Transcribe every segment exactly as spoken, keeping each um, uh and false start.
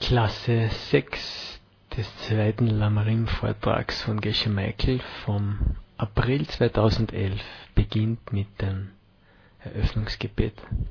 Klasse sechs des zweiten Lamarim-Vortrags von Geshe Michael vom April zweitausendelf beginnt mit dem Eröffnungsgebet.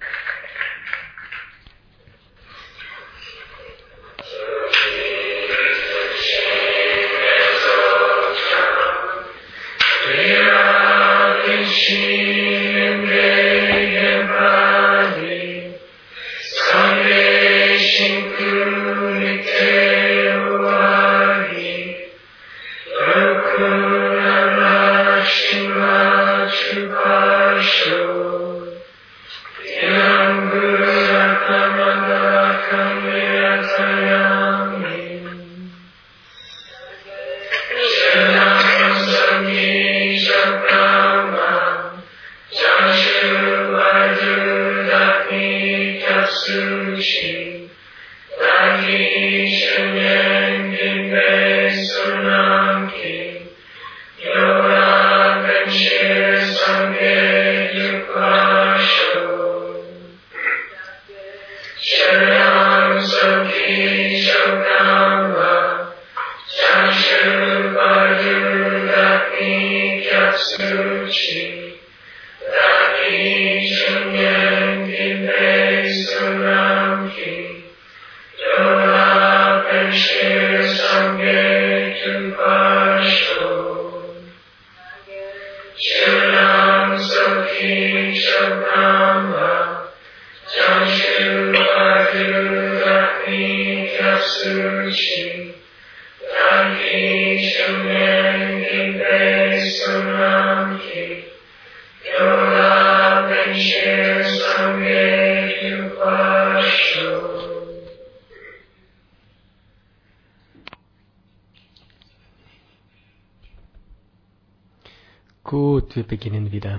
Gut, wir beginnen wieder.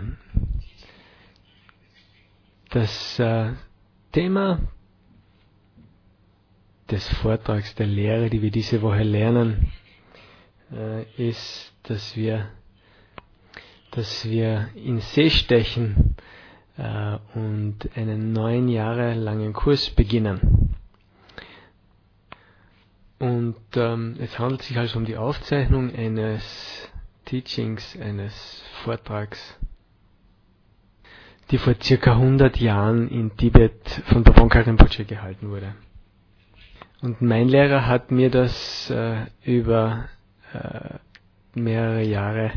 Das äh, Thema des Vortrags, der Lehre, die wir diese Woche lernen, äh, ist, dass wir, dass wir in See stechen äh, und einen neun Jahre langen Kurs beginnen. Und ähm, es handelt sich also um die Aufzeichnung eines Teachings, eines Vortrags, die vor circa hundert Jahren in Tibet von Bhavangkar Rinpoche gehalten wurde. Und mein Lehrer hat mir das äh, über äh, mehrere Jahre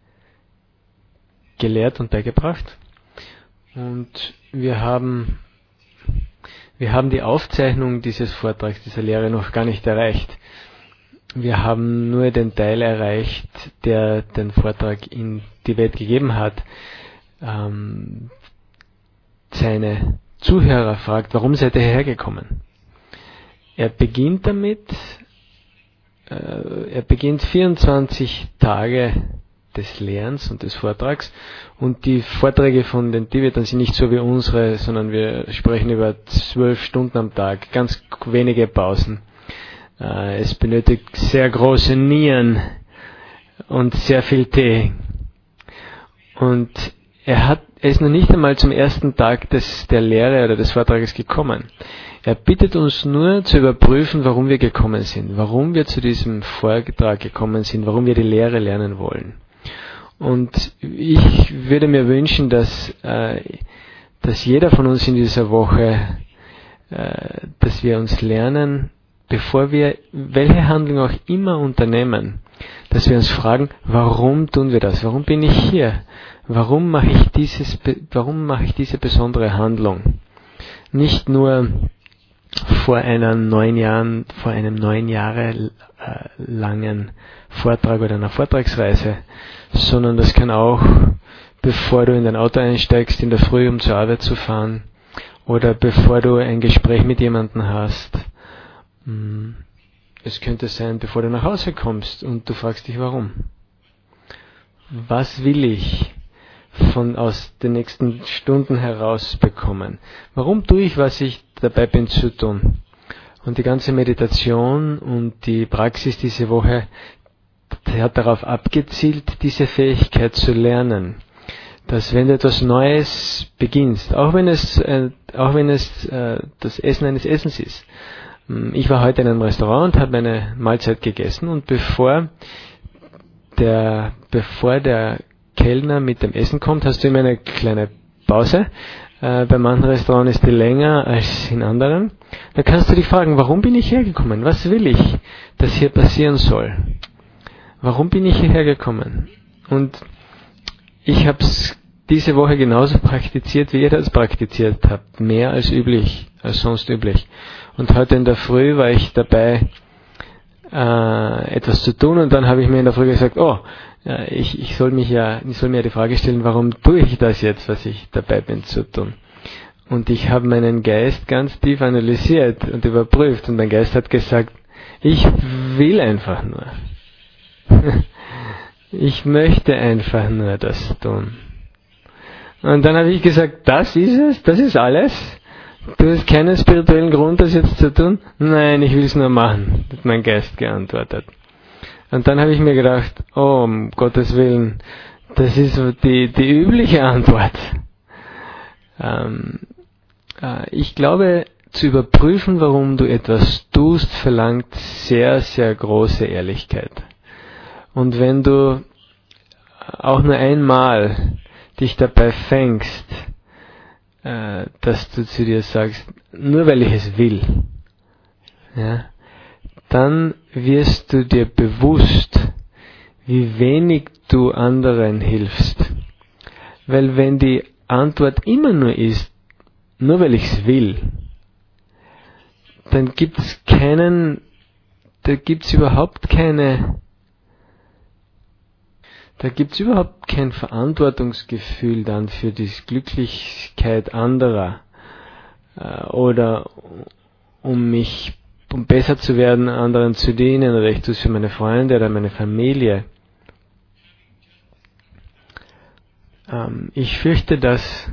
gelehrt und beigebracht. Und wir haben, wir haben die Aufzeichnung dieses Vortrags, dieser Lehre noch gar nicht erreicht. Wir haben nur den Teil erreicht, der den Vortrag in die Welt gegeben hat. Ähm, seine Zuhörer fragt, warum seid ihr hierher gekommen? Er beginnt damit, äh, er beginnt vierundzwanzig Tage des Lehrens und des Vortrags, und die Vorträge von den Tibetern sind nicht so wie unsere, sondern wir sprechen über zwölf Stunden am Tag, ganz wenige Pausen. Es benötigt sehr große Nieren und sehr viel Tee. Und er hat, er ist noch nicht einmal zum ersten Tag des, der Lehre oder des Vortrages gekommen. Er bittet uns nur zu überprüfen, warum wir gekommen sind, warum wir zu diesem Vortrag gekommen sind, warum wir die Lehre lernen wollen. Und ich würde mir wünschen, dass, äh, dass jeder von uns in dieser Woche, äh, dass wir uns lernen, bevor wir welche Handlung auch immer unternehmen, dass wir uns fragen, warum tun wir das? Warum bin ich hier? Warum mache ich dieses, warum mache ich diese besondere Handlung? Nicht nur vor einer neun Jahren, vor einem neun Jahre äh, langen Vortrag oder einer Vortragsreise, sondern das kann auch, bevor du in dein Auto einsteigst, in der Früh, um zur Arbeit zu fahren, oder bevor du ein Gespräch mit jemandem hast. Es könnte sein, bevor du nach Hause kommst und du fragst dich, warum. Was will ich von aus den nächsten Stunden herausbekommen? Warum tue ich, was ich dabei bin zu tun? Und die ganze Meditation und die Praxis diese Woche hat darauf abgezielt, diese Fähigkeit zu lernen. Dass wenn du etwas Neues beginnst, auch wenn es, äh, auch wenn es äh, das Essen eines Essens ist, Ich war heute in einem Restaurant und habe eine Mahlzeit gegessen und bevor der, bevor der Kellner mit dem Essen kommt, hast du immer eine kleine Pause. Äh, bei manchen Restaurants ist die länger als in anderen. Da kannst du dich fragen, warum bin ich hergekommen? Was will ich, dass hier passieren soll? Warum bin ich hierher gekommen? Und ich habe es diese Woche genauso praktiziert, wie ihr das praktiziert habt. Mehr als üblich, als sonst üblich. Und heute in der Früh war ich dabei, äh, etwas zu tun und dann habe ich mir in der Früh gesagt, oh, äh, ich, ich soll mich ja, ich soll mir die Frage stellen, warum tue ich das jetzt, was ich dabei bin zu tun? Und ich habe meinen Geist ganz tief analysiert und überprüft und mein Geist hat gesagt, ich will einfach nur. Ich möchte einfach nur das tun. Und dann habe ich gesagt, das ist es, das ist alles. Du hast keinen spirituellen Grund, das jetzt zu tun? Nein, ich will es nur machen, hat mein Geist geantwortet. Und dann habe ich mir gedacht, oh, um Gottes Willen, das ist so die, die übliche Antwort. Ähm, äh, ich glaube, zu überprüfen, warum du etwas tust, verlangt sehr, sehr große Ehrlichkeit. Und wenn du auch nur einmal dich dabei fängst, äh, dass du zu dir sagst, nur weil ich es will, ja, dann wirst du dir bewusst, wie wenig du anderen hilfst. Weil wenn die Antwort immer nur ist, nur weil ich es will, dann gibt es keinen, da gibt es überhaupt keine Da gibt es überhaupt kein Verantwortungsgefühl dann für die Glücklichkeit anderer äh, oder um mich, um besser zu werden, anderen zu dienen oder ich tue es für meine Freunde oder meine Familie. Ähm, ich fürchte, dass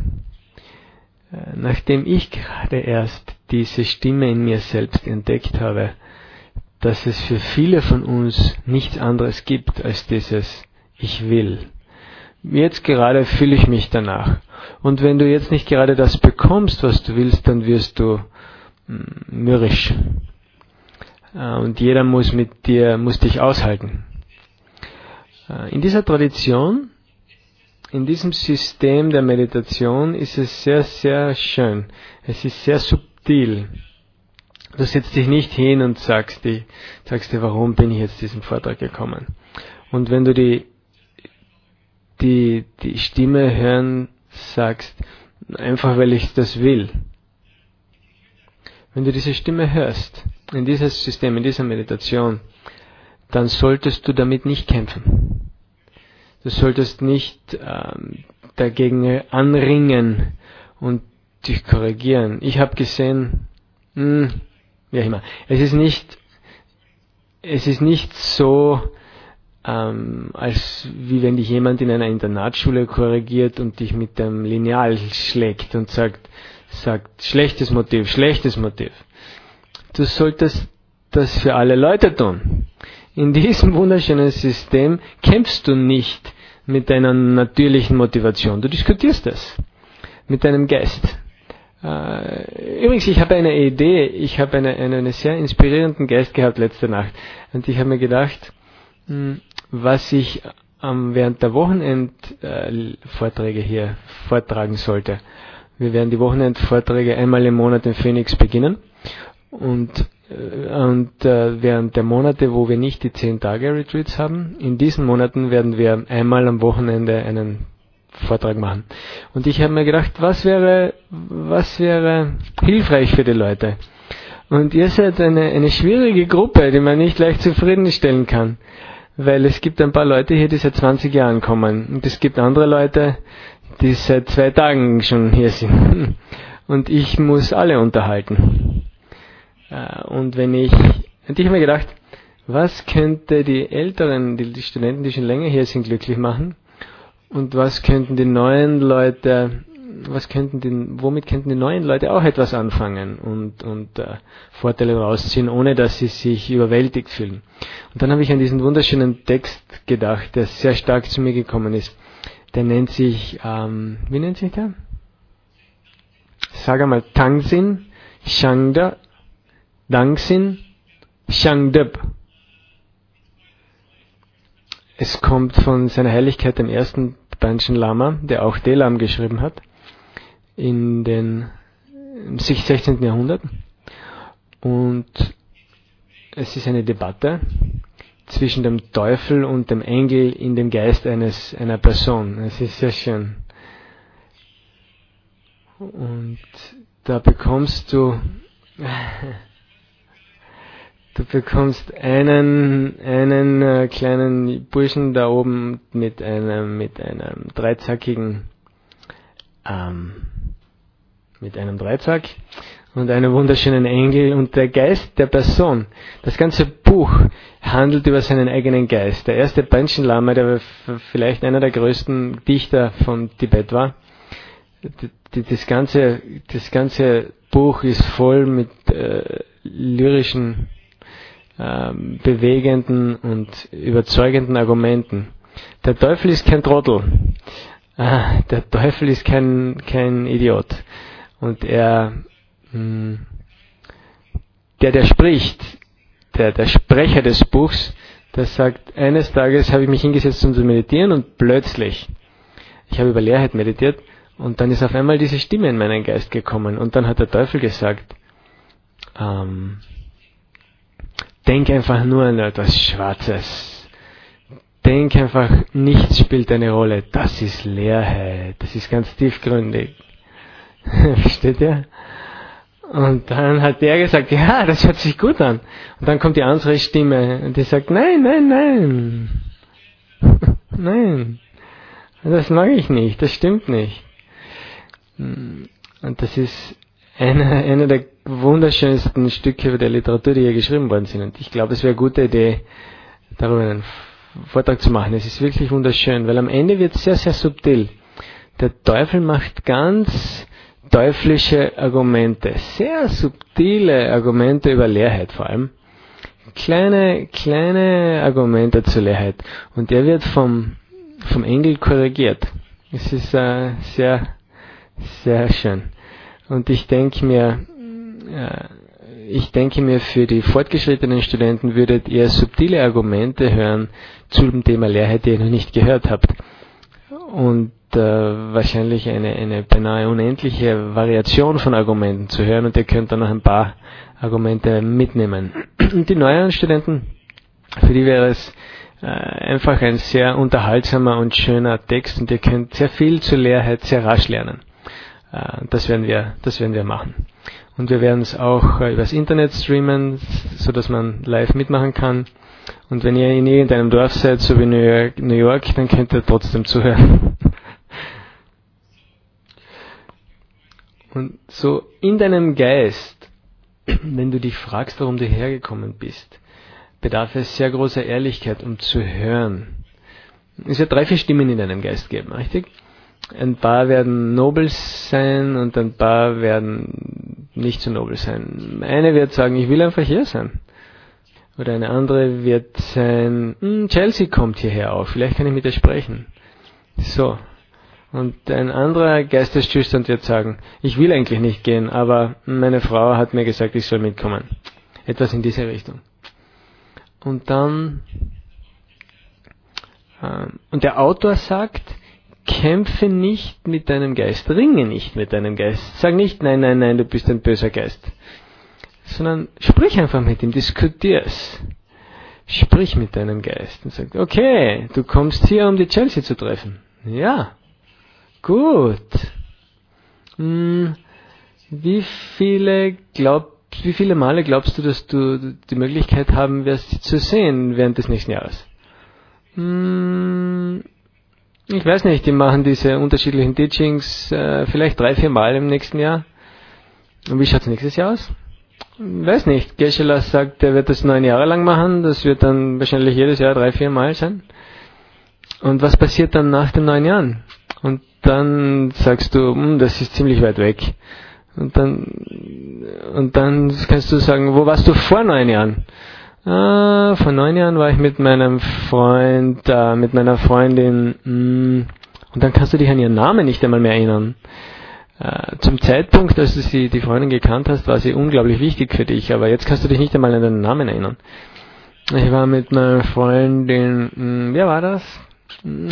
äh, nachdem ich gerade erst diese Stimme in mir selbst entdeckt habe, dass es für viele von uns nichts anderes gibt als dieses Ich will. Jetzt gerade fühle ich mich danach. Und wenn du jetzt nicht gerade das bekommst, was du willst, dann wirst du mürrisch. Und jeder muss mit dir, muss dich aushalten. In dieser Tradition, in diesem System der Meditation ist es sehr, sehr schön. Es ist sehr subtil. Du setzt dich nicht hin und sagst dir, sagst dir, warum bin ich jetzt zu diesem Vortrag gekommen? Und wenn du die die, die Stimme hören sagst, einfach weil ich das will. Wenn du diese Stimme hörst, in dieses System, in dieser Meditation, dann solltest du damit nicht kämpfen. Du solltest nicht ähm, dagegen anringen und dich korrigieren. Ich habe gesehen, mh, wie auch immer, es ist nicht, es ist nicht so, Ähm, als wie wenn dich jemand in einer Internatsschule korrigiert und dich mit dem Lineal schlägt und sagt, sagt, schlechtes Motiv, schlechtes Motiv. Du solltest das für alle Leute tun. In diesem wunderschönen System kämpfst du nicht mit deiner natürlichen Motivation. Du diskutierst es mit deinem Geist. Äh, übrigens, ich habe eine Idee, ich habe eine, eine, einen sehr inspirierenden Geist gehabt letzte Nacht und ich habe mir gedacht, mh, was ich ähm, während der Wochenendvorträge äh, hier vortragen sollte. Wir werden die Wochenendvorträge einmal im Monat in Phoenix beginnen und, äh, und äh, während der Monate, wo wir nicht die zehn Tage Retreats haben, in diesen Monaten werden wir einmal am Wochenende einen Vortrag machen. Und ich habe mir gedacht, was wäre, was wäre hilfreich für die Leute? Und ihr seid eine, eine schwierige Gruppe, die man nicht leicht zufriedenstellen kann. Weil es gibt ein paar Leute hier, die seit zwanzig Jahren kommen. Und es gibt andere Leute, die seit zwei Tagen schon hier sind. Und ich muss alle unterhalten. Und wenn ich, und ich habe mir gedacht, was könnte die Älteren, die, die Studenten, die schon länger hier sind, glücklich machen? Und was könnten die neuen Leute, was könnten die, womit könnten die neuen Leute auch etwas anfangen und, und äh, Vorteile rausziehen, ohne dass sie sich überwältigt fühlen? Und dann habe ich an diesen wunderschönen Text gedacht, der sehr stark zu mir gekommen ist. Der nennt sich, ähm, wie nennt sich der? Sag einmal, Tangsin Shangda Dangsin Shangdeb. Es kommt von seiner Heiligkeit dem ersten Panchen Lama, der auch Delam geschrieben hat, in den im sechzehnten. Jahrhundert. Und es ist eine Debatte zwischen dem Teufel und dem Engel in dem Geist eines einer Person. Es ist sehr schön. Und da bekommst du du bekommst einen einen äh, kleinen Burschen da oben mit einem mit einem dreizackigen ähm, mit einem Dreizack und einem wunderschönen Engel und der Geist der Person. Das ganze Buch handelt über seinen eigenen Geist. Der erste Panchen Lama, der vielleicht einer der größten Dichter von Tibet war, das ganze, das ganze Buch ist voll mit äh, lyrischen, äh, bewegenden und überzeugenden Argumenten. Der Teufel ist kein Trottel. Ah, der Teufel ist kein, kein Idiot. Und er, mh, der, der spricht, der, der Sprecher des Buchs, der sagt, eines Tages habe ich mich hingesetzt, um zu meditieren und plötzlich, ich habe über Leerheit meditiert und dann ist auf einmal diese Stimme in meinen Geist gekommen und dann hat der Teufel gesagt, ähm, denk einfach nur an etwas Schwarzes. Denk einfach, nichts spielt eine Rolle. Das ist Leerheit. Das ist ganz tiefgründig. Versteht ihr? Und dann hat der gesagt, ja, das hört sich gut an. Und dann kommt die andere Stimme und die sagt, nein, nein, nein. Nein. Das mag ich nicht. Das stimmt nicht. Und das ist einer eine der wunderschönsten Stücke der Literatur, die hier geschrieben worden sind. Und ich glaube, es wäre eine gute Idee, darüber einen Vortrag zu machen. Es ist wirklich wunderschön, weil am Ende wird es sehr, sehr subtil. Der Teufel macht ganz teuflische Argumente, sehr subtile Argumente über Leerheit vor allem. Kleine, kleine Argumente zur Leerheit. Und der wird vom, vom Engel korrigiert. Es ist äh, sehr, sehr schön. Und ich denke mir, äh, ich denke mir, für die fortgeschrittenen Studenten würdet ihr subtile Argumente hören zum Thema Leerheit, die ihr noch nicht gehört habt. Und äh, wahrscheinlich eine, eine beinahe unendliche Variation von Argumenten zu hören und ihr könnt dann noch ein paar Argumente mitnehmen. Und die neueren Studenten, für die wäre es äh, einfach ein sehr unterhaltsamer und schöner Text und ihr könnt sehr viel zur Leerheit sehr rasch lernen. Äh, das werden wir, das werden wir machen. Und wir werden es auch äh, übers Internet streamen, so dass man live mitmachen kann. Und wenn ihr in irgendeinem Dorf seid, so wie New York, New York, dann könnt ihr trotzdem zuhören. Und so in deinem Geist, wenn du dich fragst, warum du hergekommen bist, bedarf es sehr großer Ehrlichkeit, um zu hören. Es wird drei, vier Stimmen in deinem Geist geben, richtig? Ein paar werden nobel sein und ein paar werden nicht so nobel sein. Eine wird sagen, ich will einfach hier sein. Oder eine andere wird sein, hm, Chelsea kommt hierher auf, vielleicht kann ich mit ihr sprechen. So. Und ein anderer Geisteszustand wird sagen, ich will eigentlich nicht gehen, aber meine Frau hat mir gesagt, ich soll mitkommen. Etwas in diese Richtung. Und dann, äh, und der Autor sagt, kämpfe nicht mit deinem Geist, ringe nicht mit deinem Geist. Sag nicht, nein, nein, nein, du bist ein böser Geist. Sondern sprich einfach mit ihm, diskutier's. Sprich mit deinem Geist und sag, okay, du kommst hier, um die Chelsea zu treffen. Ja, gut. Hm, wie viele glaub, wie viele Male glaubst du, dass du die Möglichkeit haben wirst, sie zu sehen während des nächsten Jahres? Hm, ich weiß nicht, die machen diese unterschiedlichen Teachings äh, vielleicht drei, vier Mal im nächsten Jahr. Und wie schaut's nächstes Jahr aus? Weiß nicht. Geshe-la sagt, er wird das neun Jahre lang machen. Das wird dann wahrscheinlich jedes Jahr drei, vier Mal sein. Und was passiert dann nach den neun Jahren? Und dann sagst du, hm, das ist ziemlich weit weg. Und dann, und dann kannst du sagen, wo warst du vor neun Jahren? Ah, vor neun Jahren war ich mit meinem Freund, äh, mit meiner Freundin, mh, und dann kannst du dich an ihren Namen nicht einmal mehr erinnern. Äh, zum Zeitpunkt, als du sie, die Freundin gekannt hast, war sie unglaublich wichtig für dich, aber jetzt kannst du dich nicht einmal an den Namen erinnern. Ich war mit meiner Freundin, mh, wer war das? Mh,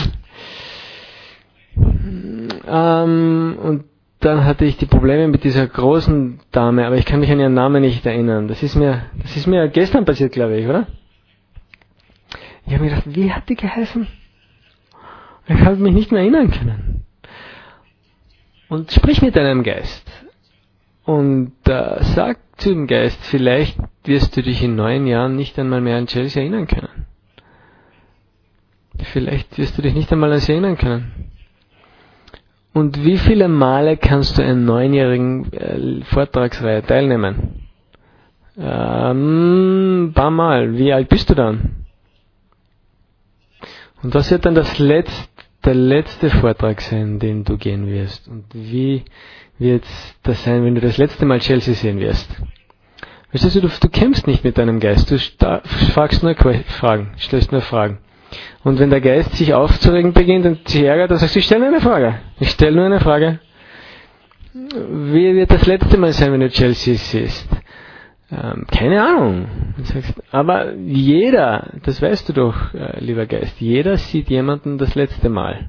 ähm, und dann hatte ich die Probleme mit dieser großen Dame, aber ich kann mich an ihren Namen nicht erinnern. Das ist mir, das ist mir gestern passiert, glaube ich, oder? Ich habe mir gedacht, wie hat die geheißen? Ich habe mich nicht mehr erinnern können. Und sprich mit deinem Geist. Und äh, sag zu dem Geist, vielleicht wirst du dich in neun Jahren nicht einmal mehr an Chelsea erinnern können. Vielleicht wirst du dich nicht einmal an sie erinnern können. Und wie viele Male kannst du an neunjährigen äh, Vortragsreihe teilnehmen? Ähm, ein paar Mal. Wie alt bist du dann? Und was wird dann das letzte, der letzte Vortrag sein, den du gehen wirst? Und wie wird das sein, wenn du das letzte Mal Chelsea sehen wirst? Verstehst du, du, du kämpfst nicht mit deinem Geist, du fragst nur Fragen, stellst nur Fragen. Und wenn der Geist sich aufzuregen beginnt und sich ärgert, dann sagst du, ich stelle nur eine Frage. Ich stelle nur eine Frage. Wie wird das letzte Mal sein, wenn du Chelsea siehst? Ähm, keine Ahnung. Du sagst, aber jeder, das weißt du doch, äh, lieber Geist, jeder sieht jemanden das letzte Mal.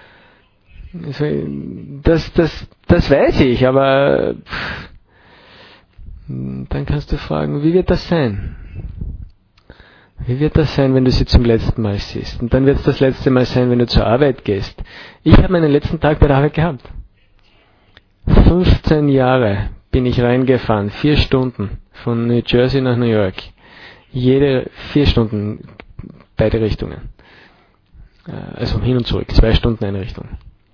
Das, das, das weiß ich, aber pff, dann kannst du fragen, wie wird das sein? Wie wird das sein, wenn du sie zum letzten Mal siehst? Und dann wird es das letzte Mal sein, wenn du zur Arbeit gehst. Ich habe meinen letzten Tag bei der Arbeit gehabt. fünfzehn Jahre bin ich reingefahren, vier Stunden von New Jersey nach New York. Jede vier Stunden, beide Richtungen. Also hin und zurück, zwei Stunden eine Richtung.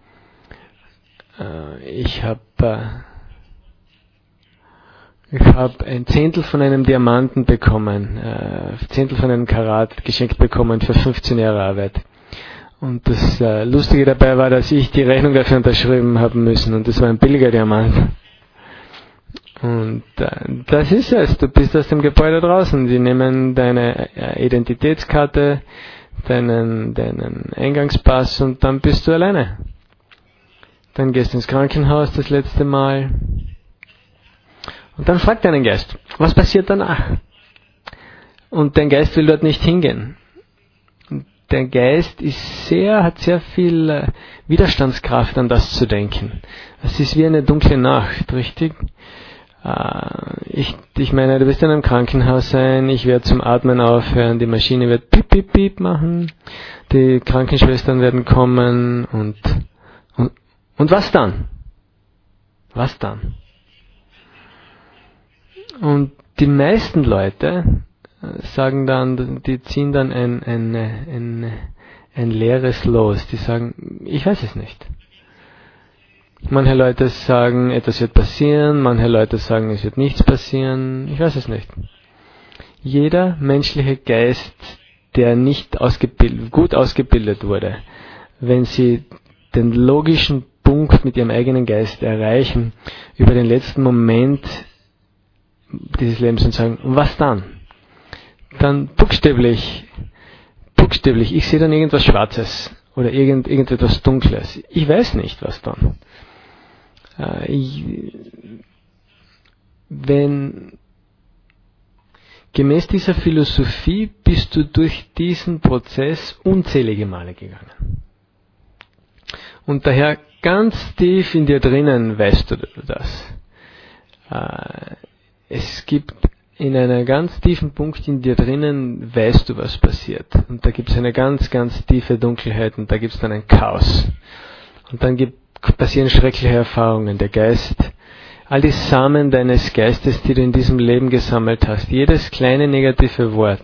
Ich habe Ich habe ein Zehntel von einem Diamanten bekommen, äh, Zehntel von einem Karat geschenkt bekommen für fünfzehn Jahre Arbeit. Und das äh, Lustige dabei war, dass ich die Rechnung dafür unterschrieben haben müssen und das war ein billiger Diamant. Und äh, das ist es, du bist aus dem Gebäude draußen, die nehmen deine äh, Identitätskarte, deinen, deinen Eingangspass und dann bist du alleine. Dann gehst du ins Krankenhaus das letzte Mal. Und dann fragt deinen Geist, was passiert danach? Und dein Geist will dort nicht hingehen. Und der Geist ist sehr, hat sehr viel äh, Widerstandskraft, an das zu denken. Es ist wie eine dunkle Nacht, richtig? Äh, ich, ich meine, du wirst in einem Krankenhaus sein, ich werde zum Atmen aufhören, die Maschine wird piep, piep, piep machen, die Krankenschwestern werden kommen und, und, und was dann? Was dann? Und die meisten Leute sagen dann, die ziehen dann ein, ein, ein, ein leeres Los. Die sagen, ich weiß es nicht. Manche Leute sagen, etwas wird passieren. Manche Leute sagen, es wird nichts passieren. Ich weiß es nicht. Jeder menschliche Geist, der nicht ausgebildet, gut ausgebildet wurde, wenn sie den logischen Punkt mit ihrem eigenen Geist erreichen, über den letzten Moment dieses Lebens und sagen, was dann? Dann buchstäblich, buchstäblich, ich sehe dann irgendwas Schwarzes oder irgend, irgendetwas Dunkles. Ich weiß nicht, was dann. Äh, ich, wenn, gemäß dieser Philosophie bist du durch diesen Prozess unzählige Male gegangen. Und daher ganz tief in dir drinnen weißt du das. Äh, Es gibt in einem ganz tiefen Punkt in dir drinnen, weißt du, was passiert. Und da gibt es eine ganz, ganz tiefe Dunkelheit und da gibt es dann ein Chaos. Und dann gibt, passieren schreckliche Erfahrungen. Der Geist, all die Samen deines Geistes, die du in diesem Leben gesammelt hast, jedes kleine negative Wort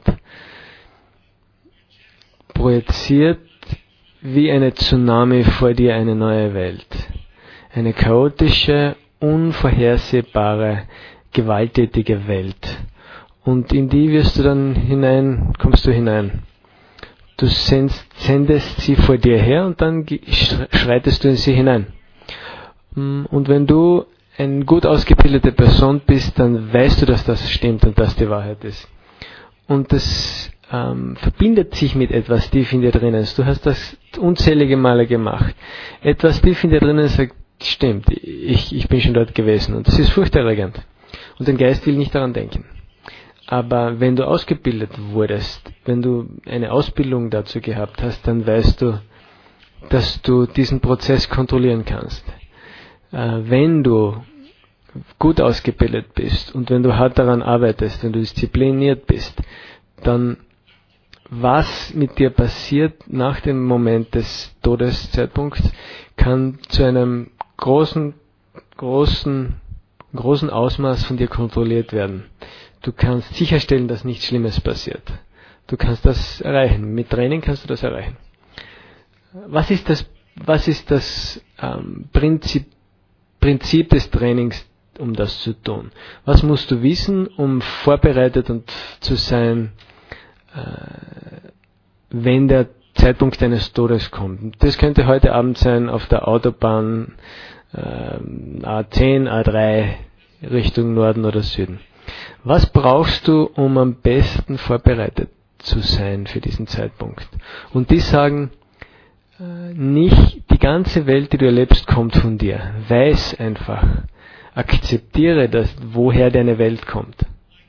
projiziert wie eine Tsunami vor dir eine neue Welt. Eine chaotische, unvorhersehbare, gewalttätige Welt. Und in die wirst du dann hinein, kommst du hinein. Du sendest, sendest sie vor dir her und dann schreitest du in sie hinein. Und wenn du eine gut ausgebildete Person bist, dann weißt du, dass das stimmt und dass die Wahrheit ist. Und das ähm, verbindet sich mit etwas tief in dir drinnen. Du hast das unzählige Male gemacht. Etwas tief in dir drinnen sagt, stimmt, ich, ich bin schon dort gewesen und das ist furchterregend. Und dein Geist will nicht daran denken. Aber wenn du ausgebildet wurdest, wenn du eine Ausbildung dazu gehabt hast, dann weißt du, dass du diesen Prozess kontrollieren kannst. Äh, wenn du gut ausgebildet bist und wenn du hart daran arbeitest, wenn du diszipliniert bist, dann was mit dir passiert nach dem Moment des Todeszeitpunkts, kann zu einem großen, großen, großen Ausmaß von dir kontrolliert werden. Du kannst sicherstellen, dass nichts Schlimmes passiert. Du kannst das erreichen. Mit Training kannst du das erreichen. Was ist das, was ist das ähm, Prinzip, Prinzip des Trainings, um das zu tun? Was musst du wissen, um vorbereitet und zu sein, äh, wenn der Zeitpunkt deines Todes kommt? Das könnte heute Abend sein auf der Autobahn äh, A zehn, A drei Richtung Norden oder Süden. Was brauchst du, um am besten vorbereitet zu sein für diesen Zeitpunkt? Und die sagen, nicht die ganze Welt, die du erlebst, kommt von dir. Weiß einfach. Akzeptiere das, woher deine Welt kommt.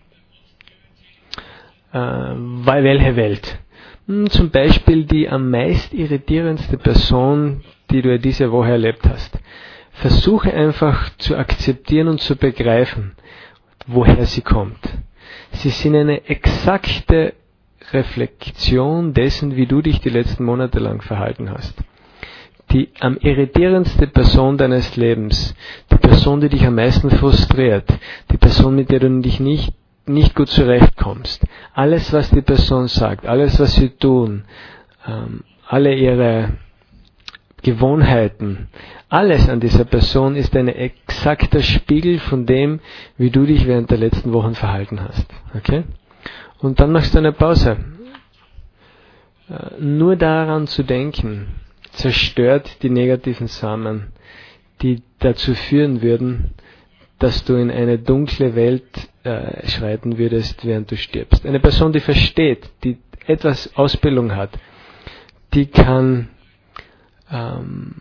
Äh, welche Welt? Hm, zum Beispiel die am meist irritierendste Person, die du diese Woche erlebt hast. Versuche einfach zu akzeptieren und zu begreifen, woher sie kommt. Sie sind eine exakte Reflexion dessen, wie du dich die letzten Monate lang verhalten hast. Die am irritierendste Person deines Lebens, die Person, die dich am meisten frustriert, die Person, mit der du dich nicht, nicht gut zurechtkommst, alles, was die Person sagt, alles, was sie tun, ähm, alle ihre Gewohnheiten, alles an dieser Person ist ein exakter Spiegel von dem, wie du dich während der letzten Wochen verhalten hast. Okay? Und dann machst du eine Pause. Nur daran zu denken, zerstört die negativen Samen, die dazu führen würden, dass du in eine dunkle Welt äh, schreiten würdest, während du stirbst. Eine Person, die versteht, die etwas Ausbildung hat, die kann, ähm,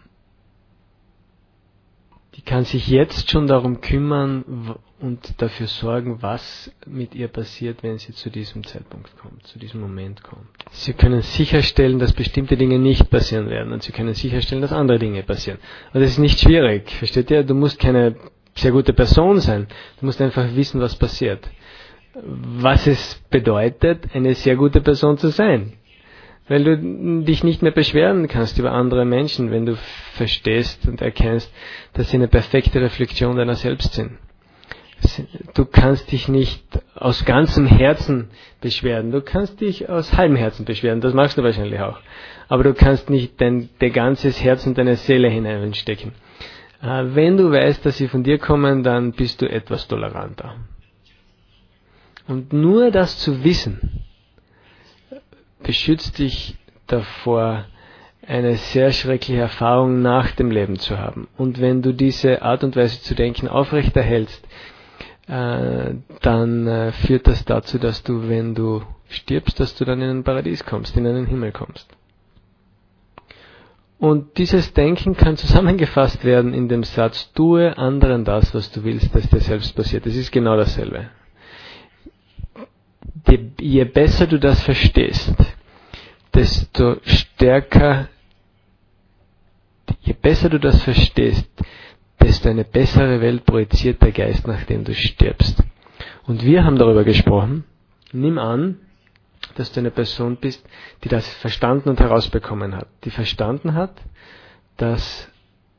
die kann sich jetzt schon darum kümmern und dafür sorgen, was mit ihr passiert, wenn sie zu diesem Zeitpunkt kommt, zu diesem Moment kommt. Sie können sicherstellen, dass bestimmte Dinge nicht passieren werden und sie können sicherstellen, dass andere Dinge passieren. Und das ist nicht schwierig, versteht ihr? Du musst keine sehr gute Person sein, du musst einfach wissen, was passiert. Was es bedeutet, eine sehr gute Person zu sein. Weil du dich nicht mehr beschweren kannst über andere Menschen, wenn du verstehst und erkennst, dass sie eine perfekte Reflexion deiner selbst sind. Du kannst dich nicht aus ganzem Herzen beschweren. Du kannst dich aus halbem Herzen beschweren. Das machst du wahrscheinlich auch. Aber du kannst nicht dein, dein ganzes Herz und deine Seele hineinstecken. Wenn du weißt, dass sie von dir kommen, dann bist du etwas toleranter. Und nur das zu wissen, beschützt dich davor, eine sehr schreckliche Erfahrung nach dem Leben zu haben. Und wenn du diese Art und Weise zu denken aufrechterhältst, äh, dann äh, führt das dazu, dass du, wenn du stirbst, dass du dann in ein Paradies kommst, in einen Himmel kommst. Und dieses Denken kann zusammengefasst werden in dem Satz, tue anderen das, was du willst, dass dir selbst passiert. Das ist genau dasselbe. Je, je besser du das verstehst, desto stärker, je besser du das verstehst, desto eine bessere Welt projiziert der Geist, nachdem du stirbst. Und wir haben darüber gesprochen. Nimm an, dass du eine Person bist, die das verstanden und herausbekommen hat. Die verstanden hat, dass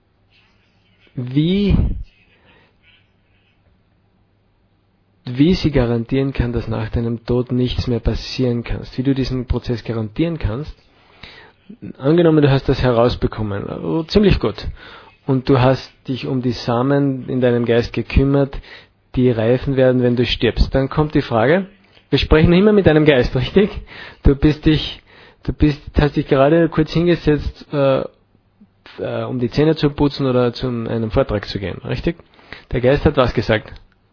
wie, wie sie garantieren kann, dass nach deinem Tod nichts mehr passieren kannst. Wie du diesen Prozess garantieren kannst. Angenommen, du hast das herausbekommen. Oh, ziemlich gut. Und du hast dich um die Samen in deinem Geist gekümmert, die reifen werden, wenn du stirbst. Dann kommt die Frage, wir sprechen immer mit deinem Geist, richtig? Du bist dich, du bist, hast dich gerade kurz hingesetzt, äh, äh, um die Zähne zu putzen oder zu einem Vortrag zu gehen, richtig? Der Geist hat was gesagt?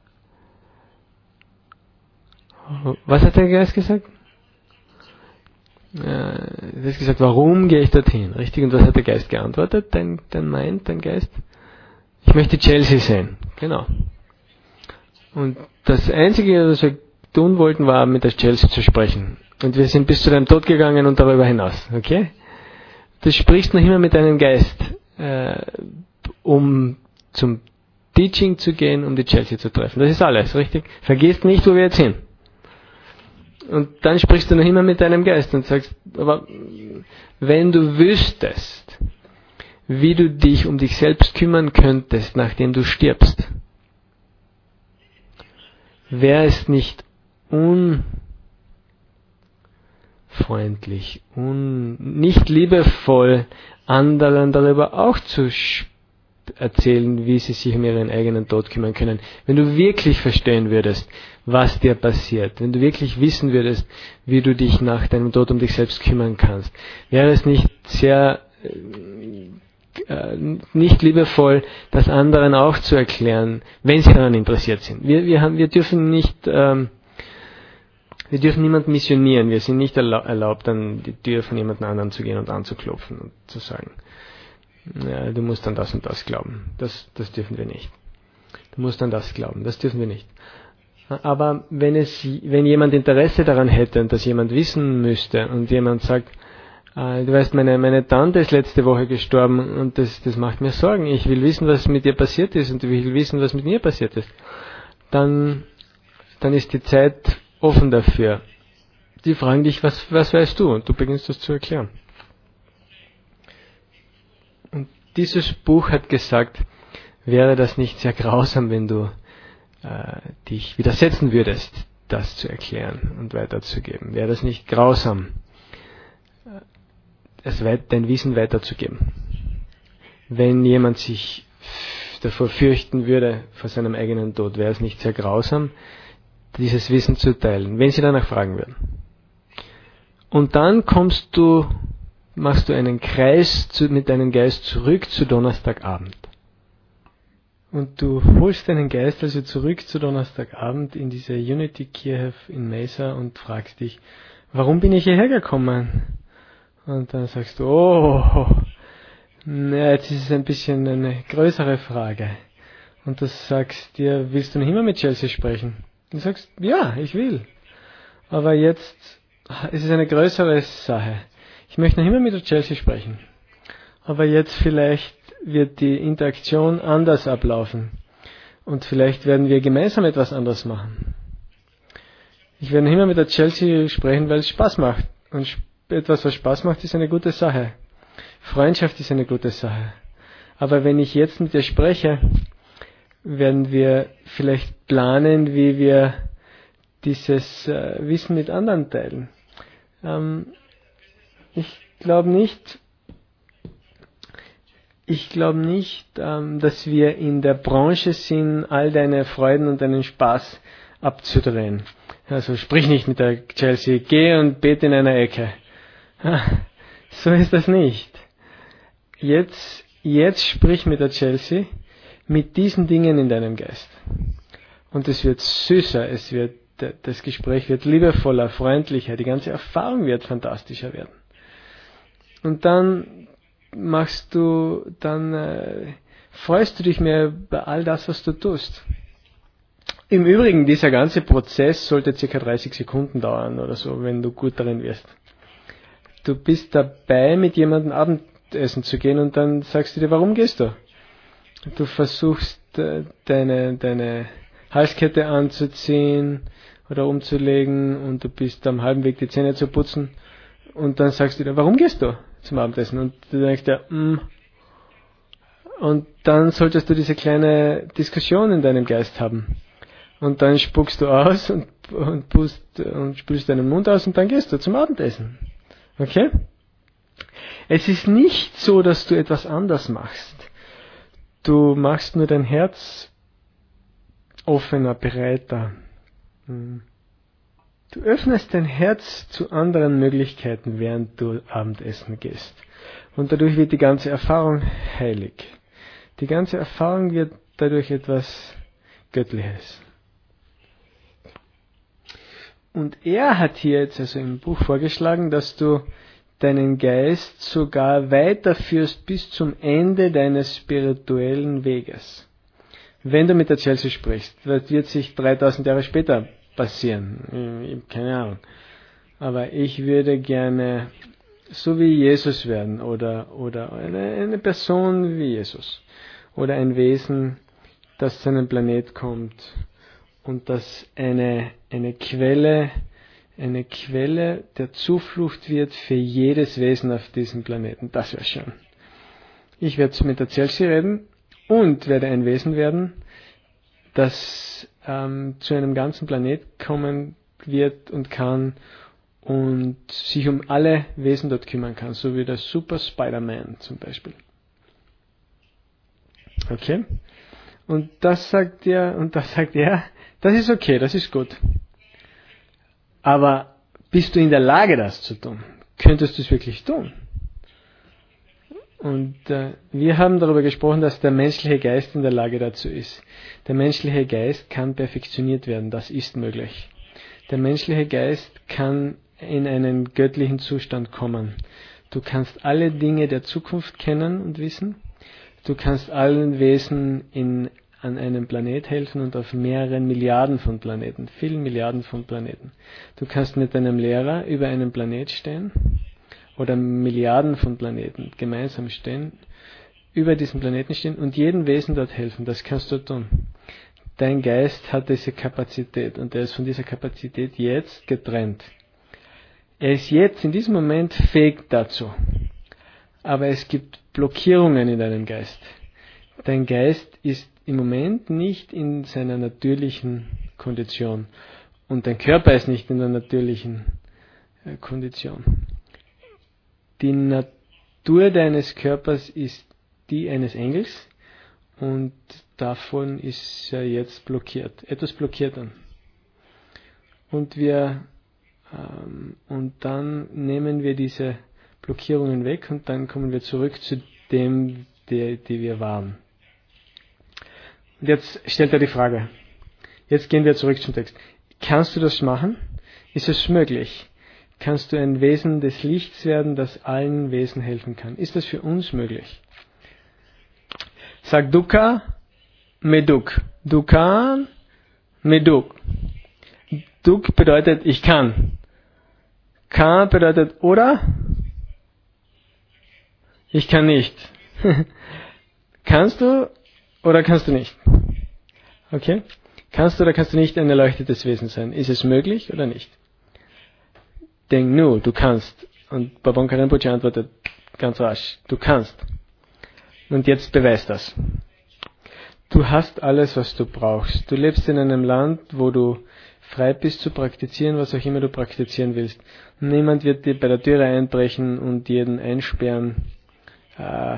Was hat der Geist gesagt? Äh, er hat gesagt, warum gehe ich dorthin, richtig? Und was hat der Geist geantwortet? Dein, dein Mind, dein Geist? Ich möchte Chelsea sehen. Genau. Und das Einzige, was wir tun wollten, war, mit der Chelsea zu sprechen. Und wir sind bis zu deinem Tod gegangen und darüber hinaus. Okay? Du sprichst noch immer mit deinem Geist, äh, um zum Teaching zu gehen, um die Chelsea zu treffen. Das ist alles, richtig? Vergiss nicht, wo wir jetzt hin. Und dann sprichst du noch immer mit deinem Geist und sagst, aber wenn du wüsstest, wie du dich um dich selbst kümmern könntest, nachdem du stirbst, wäre es nicht unfreundlich, un, nicht liebevoll, anderen darüber auch zu erzählen, wie sie sich um ihren eigenen Tod kümmern können. Wenn du wirklich verstehen würdest, was dir passiert, wenn du wirklich wissen würdest, wie du dich nach deinem Tod um dich selbst kümmern kannst, wäre es nicht sehr äh, nicht liebevoll, das anderen auch zu erklären, wenn sie daran interessiert sind. Wir, wir, haben, wir dürfen nicht ähm, wir dürfen niemanden missionieren. Wir sind nicht erlaubt, an die Tür von jemand anderem zu gehen und anzuklopfen und zu sagen, ja, du musst an das und das glauben. Das, das dürfen wir nicht. Du musst an das glauben. Das dürfen wir nicht. Aber wenn es, wenn jemand Interesse daran hätte und das jemand wissen müsste und jemand sagt, äh, du weißt, meine, meine Tante ist letzte Woche gestorben und das, das macht mir Sorgen. Ich will wissen, was mit ihr passiert ist und ich will wissen, was mit mir passiert ist. Dann, dann ist die Zeit offen dafür. Die fragen dich, was, was weißt du? Und du beginnst das zu erklären. Und dieses Buch hat gesagt, wäre das nicht sehr grausam, wenn du äh, dich widersetzen würdest, das zu erklären und weiterzugeben? Wäre das nicht grausam, es weit, dein Wissen weiterzugeben? Wenn jemand sich davor fürchten würde, vor seinem eigenen Tod, wäre es nicht sehr grausam, dieses Wissen zu teilen, wenn sie danach fragen würden? Und dann kommst du, machst du einen Kreis zu, mit deinem Geist zurück zu Donnerstagabend. Und du holst deinen Geist also zurück zu Donnerstagabend in diese Unity-Kirche in Mesa und fragst dich, warum bin ich hierher gekommen? Und dann sagst du, oh, na, jetzt ist es ein bisschen eine größere Frage. Und du sagst dir, willst du noch immer mit Chelsea sprechen? Und du sagst, ja, ich will. Aber jetzt ist es eine größere Sache. Ich möchte noch immer mit der Chelsea sprechen. Aber jetzt vielleicht wird die Interaktion anders ablaufen. Und vielleicht werden wir gemeinsam etwas anderes machen. Ich werde noch immer mit der Chelsea sprechen, weil es Spaß macht. Und etwas, was Spaß macht, ist eine gute Sache. Freundschaft ist eine gute Sache. Aber wenn ich jetzt mit ihr spreche, werden wir vielleicht planen, wie wir dieses äh, Wissen mit anderen teilen. Ähm, ich glaube nicht, ich glaube nicht, ähm, dass wir in der Branche sind, all deine Freuden und deinen Spaß abzudrehen. Also sprich nicht mit der Chelsea, geh und bete in einer Ecke. So ist das nicht. Jetzt, jetzt sprich mit der Chelsea mit diesen Dingen in deinem Geist. Und es wird süßer, es wird, das Gespräch wird liebevoller, freundlicher, die ganze Erfahrung wird fantastischer werden. Und dann machst du, dann äh, freust du dich mehr über all das, was du tust. Im Übrigen, dieser ganze Prozess sollte ca. dreißig Sekunden dauern oder so, wenn du gut darin wirst. Du bist dabei, mit jemandem Abendessen zu gehen und dann sagst du dir, warum gehst du? Du versuchst deine, deine Halskette anzuziehen oder umzulegen und du bist am halben Weg die Zähne zu putzen und dann sagst du dir, warum gehst du zum Abendessen? Und du denkst dir, mm. Und dann solltest du diese kleine Diskussion in deinem Geist haben. Und dann spuckst du aus und, und, pust, und spülst deinen Mund aus und dann gehst du zum Abendessen. Okay? Es ist nicht so, dass du etwas anders machst. Du machst nur dein Herz offener, bereiter. Du öffnest dein Herz zu anderen Möglichkeiten, während du Abendessen gehst. Und dadurch wird die ganze Erfahrung heilig. Die ganze Erfahrung wird dadurch etwas Göttliches. Und er hat hier jetzt also im Buch vorgeschlagen, dass du deinen Geist sogar weiterführst bis zum Ende deines spirituellen Weges. Wenn du mit der Chelsea sprichst, was wird sich dreitausend Jahre später passieren? Ich habe keine Ahnung. Aber ich würde gerne so wie Jesus werden oder, oder eine, eine Person wie Jesus oder ein Wesen, das zu einem Planet kommt und das eine, eine Quelle, eine Quelle der Zuflucht wird für jedes Wesen auf diesem Planeten. Das wäre schön. Ich werde mit der Chelsea reden und werde ein Wesen werden, das ähm, zu einem ganzen Planet kommen wird und kann und sich um alle Wesen dort kümmern kann, so wie der Super Spider-Man zum Beispiel. Okay? Und das sagt er, und das sagt er, das ist okay, das ist gut. Aber bist du in der Lage, das zu tun? Könntest du es wirklich tun? Und äh, wir haben darüber gesprochen, dass der menschliche Geist in der Lage dazu ist. Der menschliche Geist kann perfektioniert werden, das ist möglich. Der menschliche Geist kann in einen göttlichen Zustand kommen. Du kannst alle Dinge der Zukunft kennen und wissen. Du kannst allen Wesen in, an einem Planet helfen und auf mehreren Milliarden von Planeten, vielen Milliarden von Planeten. Du kannst mit deinem Lehrer über einen Planet stehen oder Milliarden von Planeten gemeinsam stehen, über diesen Planeten stehen und jedem Wesen dort helfen. Das kannst du tun. Dein Geist hat diese Kapazität und er ist von dieser Kapazität jetzt getrennt. Er ist jetzt in diesem Moment fähig dazu. Aber es gibt Blockierungen in deinem Geist. Dein Geist ist im Moment nicht in seiner natürlichen Kondition. Und dein Körper ist nicht in der natürlichen Kondition. Die Natur deines Körpers ist die eines Engels und davon ist er jetzt blockiert. Etwas blockiert dann. Und wir ähm, und dann nehmen wir diese Blockierungen weg und dann kommen wir zurück zu dem, die, die wir waren. Und jetzt stellt er die Frage. Jetzt gehen wir zurück zum Text. Kannst du das machen? Ist es möglich? Kannst du ein Wesen des Lichts werden, das allen Wesen helfen kann? Ist das für uns möglich? Sag Dukkha, Meduk. Dukkan, Meduk. Duk bedeutet ich kann. Ka bedeutet oder? Ich kann nicht. Kannst du oder kannst du nicht? Okay? Kannst du oder kannst du nicht ein erleuchtetes Wesen sein? Ist es möglich oder nicht? Denk nur, du kannst. Und Babonka Rinpoche antwortet ganz rasch, du kannst. Und jetzt beweis das. Du hast alles, was du brauchst. Du lebst in einem Land, wo du frei bist zu praktizieren, was auch immer du praktizieren willst. Niemand wird dir bei der Türe einbrechen und jeden einsperren. Äh,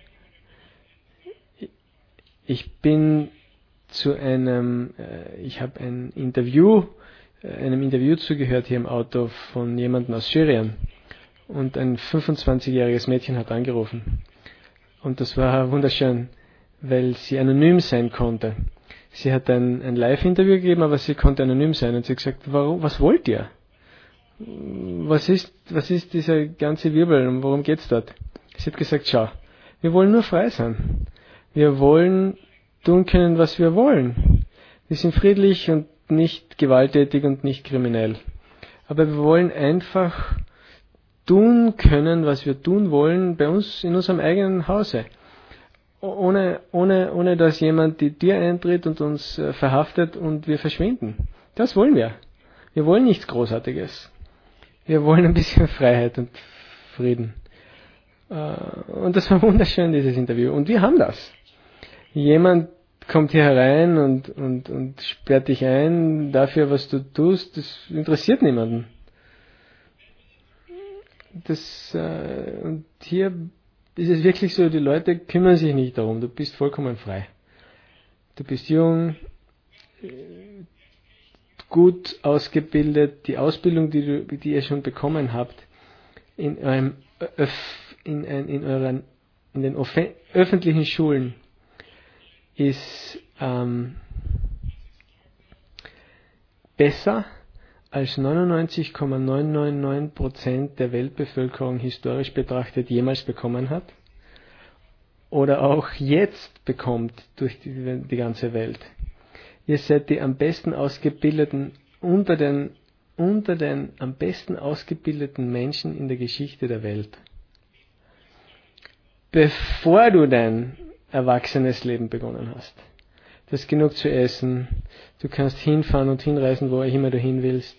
ich bin zu einem, äh, ich habe ein Interview, äh, einem Interview zugehört hier im Auto von jemandem aus Syrien. Und ein fünfundzwanzigjähriges Mädchen hat angerufen. Und das war wunderschön, weil sie anonym sein konnte. Sie hat ein, ein Live-Interview gegeben, aber sie konnte anonym sein. Und sie hat gesagt, warum, was wollt ihr? Was ist, was ist dieser ganze Wirbel und worum geht's dort? Sie hat gesagt, schau, wir wollen nur frei sein. Wir wollen tun können, was wir wollen. Wir sind friedlich und nicht gewalttätig und nicht kriminell. Aber wir wollen einfach tun können, was wir tun wollen, bei uns in unserem eigenen Hause. Ohne, ohne, ohne dass jemand die Tür eintritt und uns äh, verhaftet und wir verschwinden. Das wollen wir. Wir wollen nichts Großartiges. Wir wollen ein bisschen Freiheit und Frieden. Äh, und das war wunderschön, dieses Interview. Und wir haben das. Jemand kommt hier herein und, und, und sperrt dich ein dafür, was du tust. Das interessiert niemanden. Das, äh, und hier ist es wirklich so, die Leute kümmern sich nicht darum. Du bist vollkommen frei. Du bist jung, gut ausgebildet. Die Ausbildung, die, du, die ihr schon bekommen habt, in, eurem Öf, in, in, euren, in den Ofe- öffentlichen Schulen, ist ähm, besser als neunundneunzig Komma neunhundertneunundneunzig Prozent der Weltbevölkerung historisch betrachtet jemals bekommen hat oder auch jetzt bekommt durch die, die ganze Welt. Ihr seid die am besten ausgebildeten, unter den, unter den am besten ausgebildeten Menschen in der Geschichte der Welt. Bevor du dein erwachsenes Leben begonnen hast. Du hast genug zu essen, du kannst hinfahren und hinreisen, wo immer du hin willst.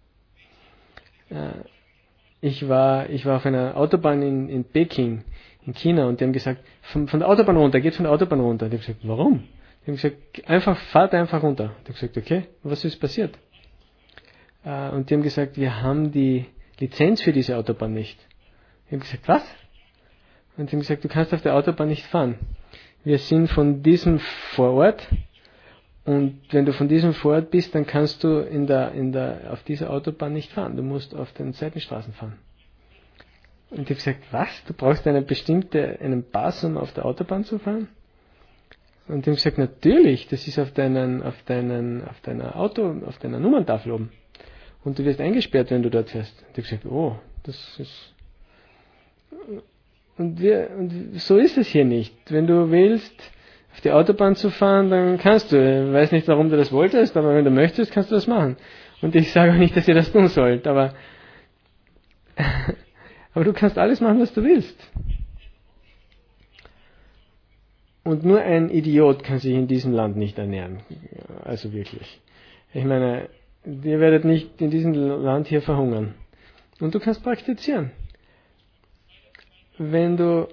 Ich war, ich war auf einer Autobahn in, in Peking, in China, und die haben gesagt, von, von der Autobahn runter, geht von der Autobahn runter. Die haben gesagt, warum? Die haben gesagt, einfach, fahrt einfach runter. Die haben gesagt, okay, was ist passiert? Und die haben gesagt, wir haben die Lizenz für diese Autobahn nicht. Die haben gesagt, was? Und die haben gesagt, du kannst auf der Autobahn nicht fahren. Wir sind von diesem Vorort, und wenn du von diesem Vorort bist, dann kannst du in der, in der, auf dieser Autobahn nicht fahren. Du musst auf den Seitenstraßen fahren. Und ich habe gesagt, was? Du brauchst eine bestimmte, einen Pass, um auf der Autobahn zu fahren? Und die haben gesagt, natürlich, das ist auf deinen, auf deinen, auf deiner Auto, auf deiner Nummerntafel oben. Und du wirst eingesperrt, wenn du dort fährst. Und ich habe gesagt, oh, das ist... Und, wir, und so ist es hier nicht. Wenn du willst, auf die Autobahn zu fahren, dann kannst du. Ich weiß nicht, warum du das wolltest, aber wenn du möchtest, kannst du das machen. Und ich sage auch nicht, dass ihr das tun sollt, aber, aber du kannst alles machen, was du willst. Und nur ein Idiot kann sich in diesem Land nicht ernähren. Also wirklich. Ich meine, ihr werdet nicht in diesem Land hier verhungern. Und du kannst praktizieren. Wenn du,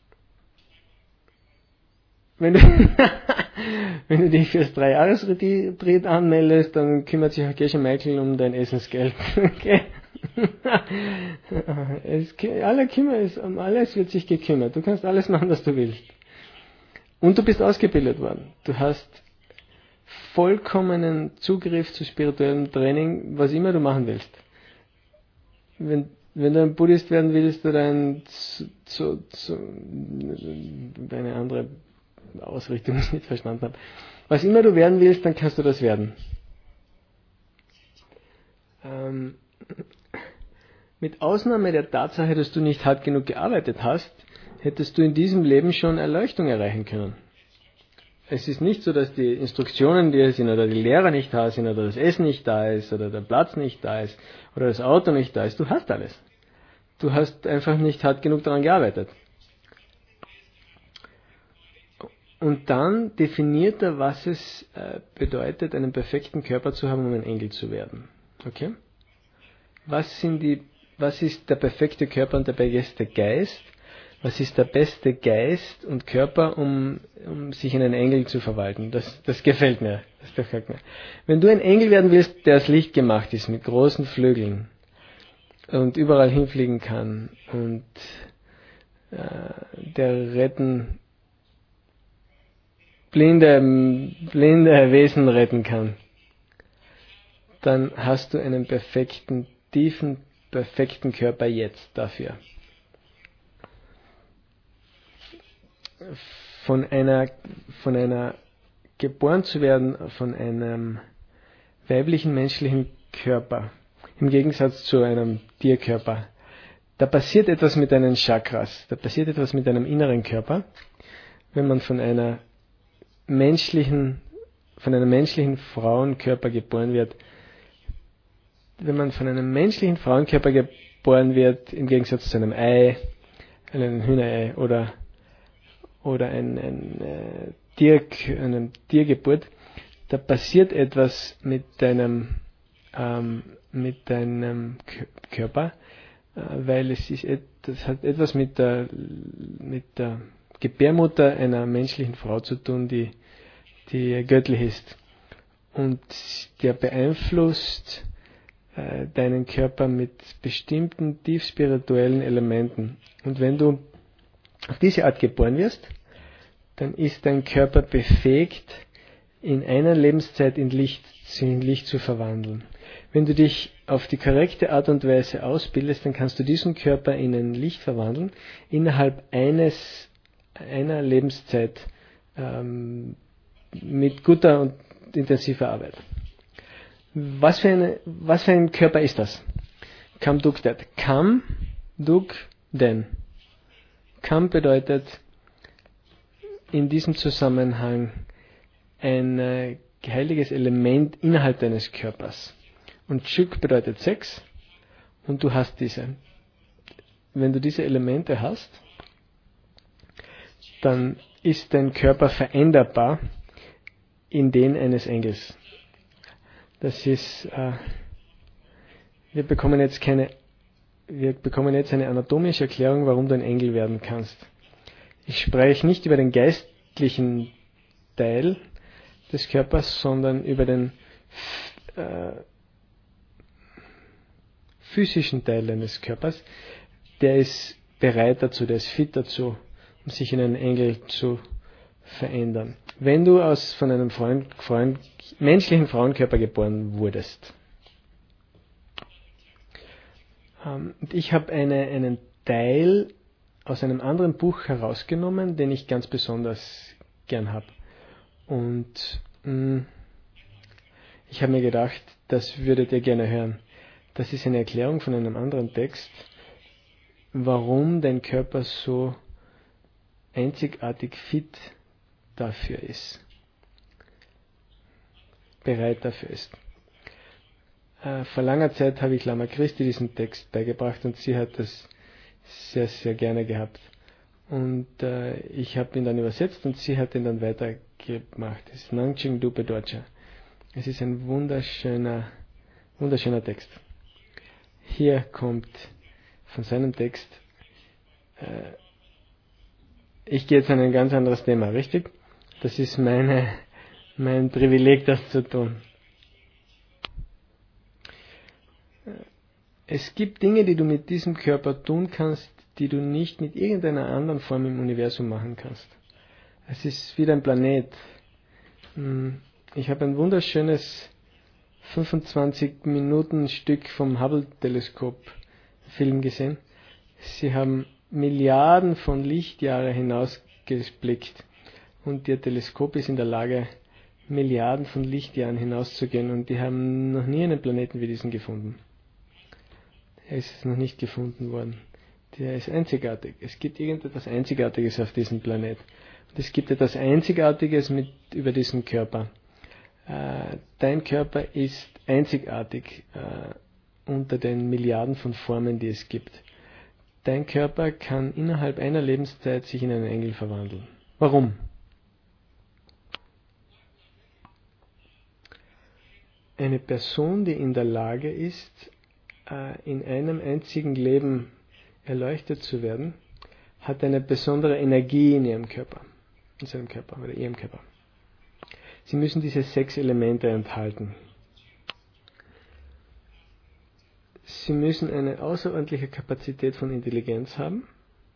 wenn du, wenn du dich fürs Drei-Jahres-Retreat anmeldest, dann kümmert sich auch Gesche Michael um dein Essensgeld. Okay? es, alle kümmern, es, um alles wird sich gekümmert. Du kannst alles machen, was du willst. Und du bist ausgebildet worden. Du hast vollkommenen Zugriff zu spirituellem Training, was immer du machen willst. Wenn Wenn du ein Buddhist werden willst oder ein zu, zu, zu, eine andere Ausrichtung, die ich nicht verstanden habe. Was immer du werden willst, dann kannst du das werden. Ähm, mit Ausnahme der Tatsache, dass du nicht hart genug gearbeitet hast, hättest du in diesem Leben schon Erleuchtung erreichen können. Es ist nicht so, dass die Instruktionen dir sind oder die Lehrer nicht da sind oder das Essen nicht da ist oder der Platz nicht da ist oder das Auto nicht da ist. Du hast alles. Du hast einfach nicht hart genug daran gearbeitet. Und dann definiert er, was es bedeutet, einen perfekten Körper zu haben, um ein Engel zu werden. Okay? Was sind die, was ist der perfekte Körper und der beste Geist? Was ist der beste Geist und Körper, um, um sich in einen Engel zu verwalten? Das, das gefällt mir. Das gefällt mir. Wenn du ein Engel werden willst, der aus Licht gemacht ist, mit großen Flügeln und überall hinfliegen kann und äh, der retten, blinde, blinde Wesen retten kann, dann hast du einen perfekten, tiefen, perfekten Körper jetzt dafür. Von einer, von einer geboren zu werden, von einem weiblichen menschlichen Körper, im Gegensatz zu einem Tierkörper, da passiert etwas mit deinen Chakras, da passiert etwas mit deinem inneren Körper, wenn man von einer menschlichen, von einem menschlichen Frauenkörper geboren wird. Wenn man von einem menschlichen Frauenkörper geboren wird, im Gegensatz zu einem Ei, einem Hühnerei oder oder ein, ein, äh, Tier, eine Tiergeburt, da passiert etwas mit deinem, ähm, mit deinem K- Körper, äh, weil es ist, et, das hat etwas mit der, mit der Gebärmutter einer menschlichen Frau zu tun, die, die göttlich ist. Und der beeinflusst äh, deinen Körper mit bestimmten tief spirituellen Elementen. Und wenn du auf diese Art geboren wirst, dann ist dein Körper befähigt, in einer Lebenszeit in Licht, in Licht zu verwandeln. Wenn du dich auf die korrekte Art und Weise ausbildest, dann kannst du diesen Körper in ein Licht verwandeln, innerhalb eines, einer Lebenszeit ähm, mit guter und intensiver Arbeit. Was für, eine, was für ein Körper ist das? Kam duk det. Kam duk den. Kam bedeutet in diesem Zusammenhang ein äh, heiliges Element innerhalb deines Körpers. Und Chuk bedeutet Sex und du hast diese. Wenn du diese Elemente hast, dann ist dein Körper veränderbar in den eines Engels. Das ist, äh, wir bekommen jetzt keine, wir bekommen jetzt eine anatomische Erklärung, warum du ein Engel werden kannst. Ich spreche nicht über den geistlichen Teil des Körpers, sondern über den äh, physischen Teil deines Körpers. Der ist bereit dazu, der ist fit dazu, um sich in einen Engel zu verändern. Wenn du aus von einem Frauen, Frauen, menschlichen Frauenkörper geboren wurdest. Ähm, und ich habe eine, einen Teil aus einem anderen Buch herausgenommen, den ich ganz besonders gern habe. Und mh, ich habe mir gedacht, das würdet ihr gerne hören. Das ist eine Erklärung von einem anderen Text, warum dein Körper so einzigartig fit dafür ist, bereit dafür ist. Äh, vor langer Zeit habe ich Lama Christi diesen Text beigebracht und sie hat das sehr, sehr gerne gehabt. Und äh, ich habe ihn dann übersetzt und sie hat ihn dann weitergemacht. Es ist Nangching Dupe Dorcha. Es ist ein wunderschöner, wunderschöner Text. Hier kommt von seinem Text, äh, ich gehe jetzt an ein ganz anderes Thema, richtig? Das ist meine, mein Privileg, das zu tun. Es gibt Dinge, die du mit diesem Körper tun kannst, die du nicht mit irgendeiner anderen Form im Universum machen kannst. Es ist wie dein Planet. Ich habe ein wunderschönes fünfundzwanzig Minuten Stück vom Hubble-Teleskop-Film gesehen. Sie haben Milliarden von Lichtjahre hinausgeblickt und ihr Teleskop ist in der Lage, Milliarden von Lichtjahren hinauszugehen und die haben noch nie einen Planeten wie diesen gefunden. Er ist noch nicht gefunden worden. Der ist einzigartig. Es gibt irgendetwas Einzigartiges auf diesem Planet. Und es gibt etwas Einzigartiges mit, über diesen Körper. Äh, dein Körper ist einzigartig äh, unter den Milliarden von Formen, die es gibt. Dein Körper kann innerhalb einer Lebenszeit sich in einen Engel verwandeln. Warum? Eine Person, die in der Lage ist, in einem einzigen Leben erleuchtet zu werden, hat eine besondere Energie in ihrem Körper, in seinem Körper oder ihrem Körper. Sie müssen diese sechs Elemente enthalten. Sie müssen eine außerordentliche Kapazität von Intelligenz haben.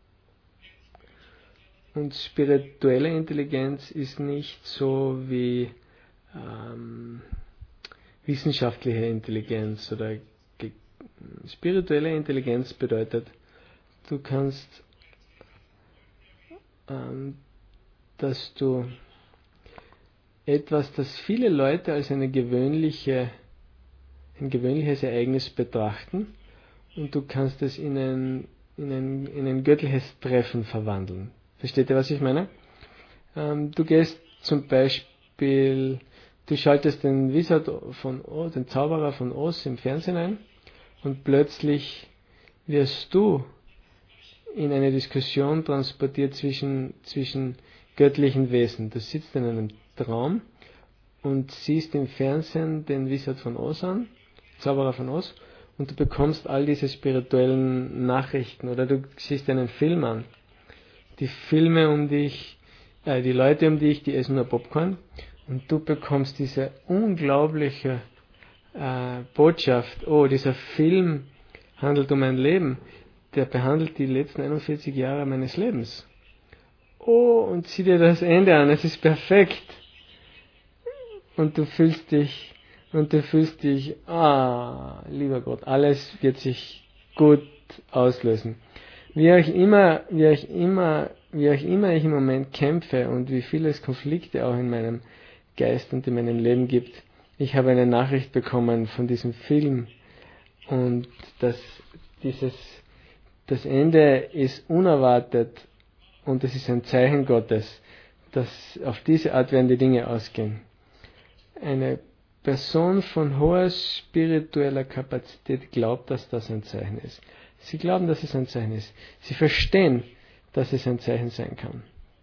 Und spirituelle Intelligenz ist nicht so wie ähm, wissenschaftliche Intelligenz oder ge- spirituelle Intelligenz bedeutet, du kannst, ähm, dass du etwas, das viele Leute als eine gewöhnliche, ein gewöhnliches Ereignis betrachten, und du kannst es in ein, in ein, in ein göttliches Treffen verwandeln. Versteht ihr, was ich meine? Ähm, du gehst zum Beispiel, du schaltest den Wizard von Oz, den Zauberer von Oz im Fernsehen ein und plötzlich wirst du in eine Diskussion transportiert zwischen, zwischen göttlichen Wesen. Du sitzt in einem Traum und siehst im Fernsehen den Wizard von Oz an, Zauberer von Oz, und du bekommst all diese spirituellen Nachrichten, oder du siehst einen Film an. Die Filme um dich, äh, die Leute um dich, die essen nur Popcorn, und du bekommst diese unglaubliche äh, Botschaft, oh, dieser Film handelt um mein Leben, der behandelt die letzten einundvierzig Jahre meines Lebens. Oh, und sieh dir das Ende an, es ist perfekt. Und du fühlst dich, und du fühlst dich, ah, lieber Gott, alles wird sich gut auslösen. Wie auch immer, wie auch immer, wie auch immer ich im Moment kämpfe und wie viele Konflikte auch in meinem Geist und in meinem Leben gibt, ich habe eine Nachricht bekommen von diesem Film und dass dieses, das Ende ist unerwartet und es ist ein Zeichen Gottes, dass auf diese Art werden die Dinge ausgehen. Eine Person von hoher spiritueller Kapazität glaubt, dass das ein Zeichen ist. Sie glauben, dass es ein Zeichen ist. Sie verstehen, dass es ein Zeichen sein kann.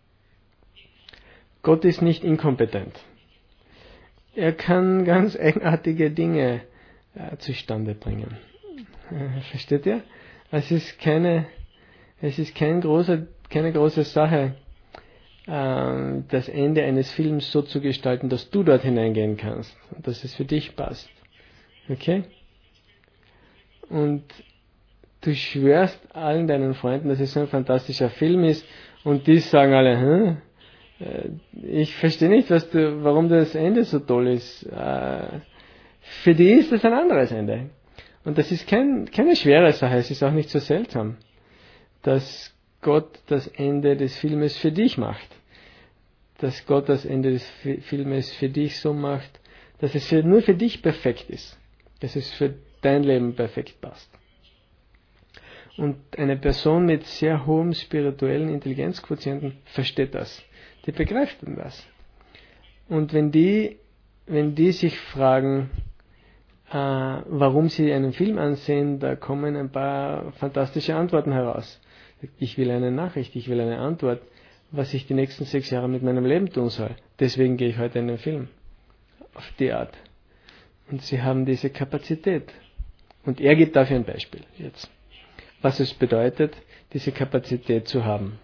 Gott ist nicht inkompetent. Er kann ganz eigenartige Dinge äh, zustande bringen. Äh, versteht ihr? Es ist keine, es ist kein großer, keine große Sache, äh, das Ende eines Films so zu gestalten, dass du dort hineingehen kannst und dass es für dich passt. Okay? Und du schwörst allen deinen Freunden, dass es so ein fantastischer Film ist und die sagen alle, hm? Ich verstehe nicht, was du, warum das Ende so toll ist. Für die ist das ein anderes Ende. Und das ist kein, keine schwere Sache, es ist auch nicht so seltsam, dass Gott das Ende des Filmes für dich macht. Dass Gott das Ende des Filmes für dich so macht, dass es für, nur für dich perfekt ist. Dass es für dein Leben perfekt passt. Und eine Person mit sehr hohem spirituellen Intelligenzquotienten versteht das. Die begreift dann das. Und wenn die, wenn die sich fragen, äh, warum sie einen Film ansehen, da kommen ein paar fantastische Antworten heraus. Ich will eine Nachricht, ich will eine Antwort, was ich die nächsten sechs Jahre mit meinem Leben tun soll. Deswegen gehe ich heute in den Film. Auf die Art. Und sie haben diese Kapazität. Und er gibt dafür ein Beispiel jetzt. Was es bedeutet, diese Kapazität zu haben.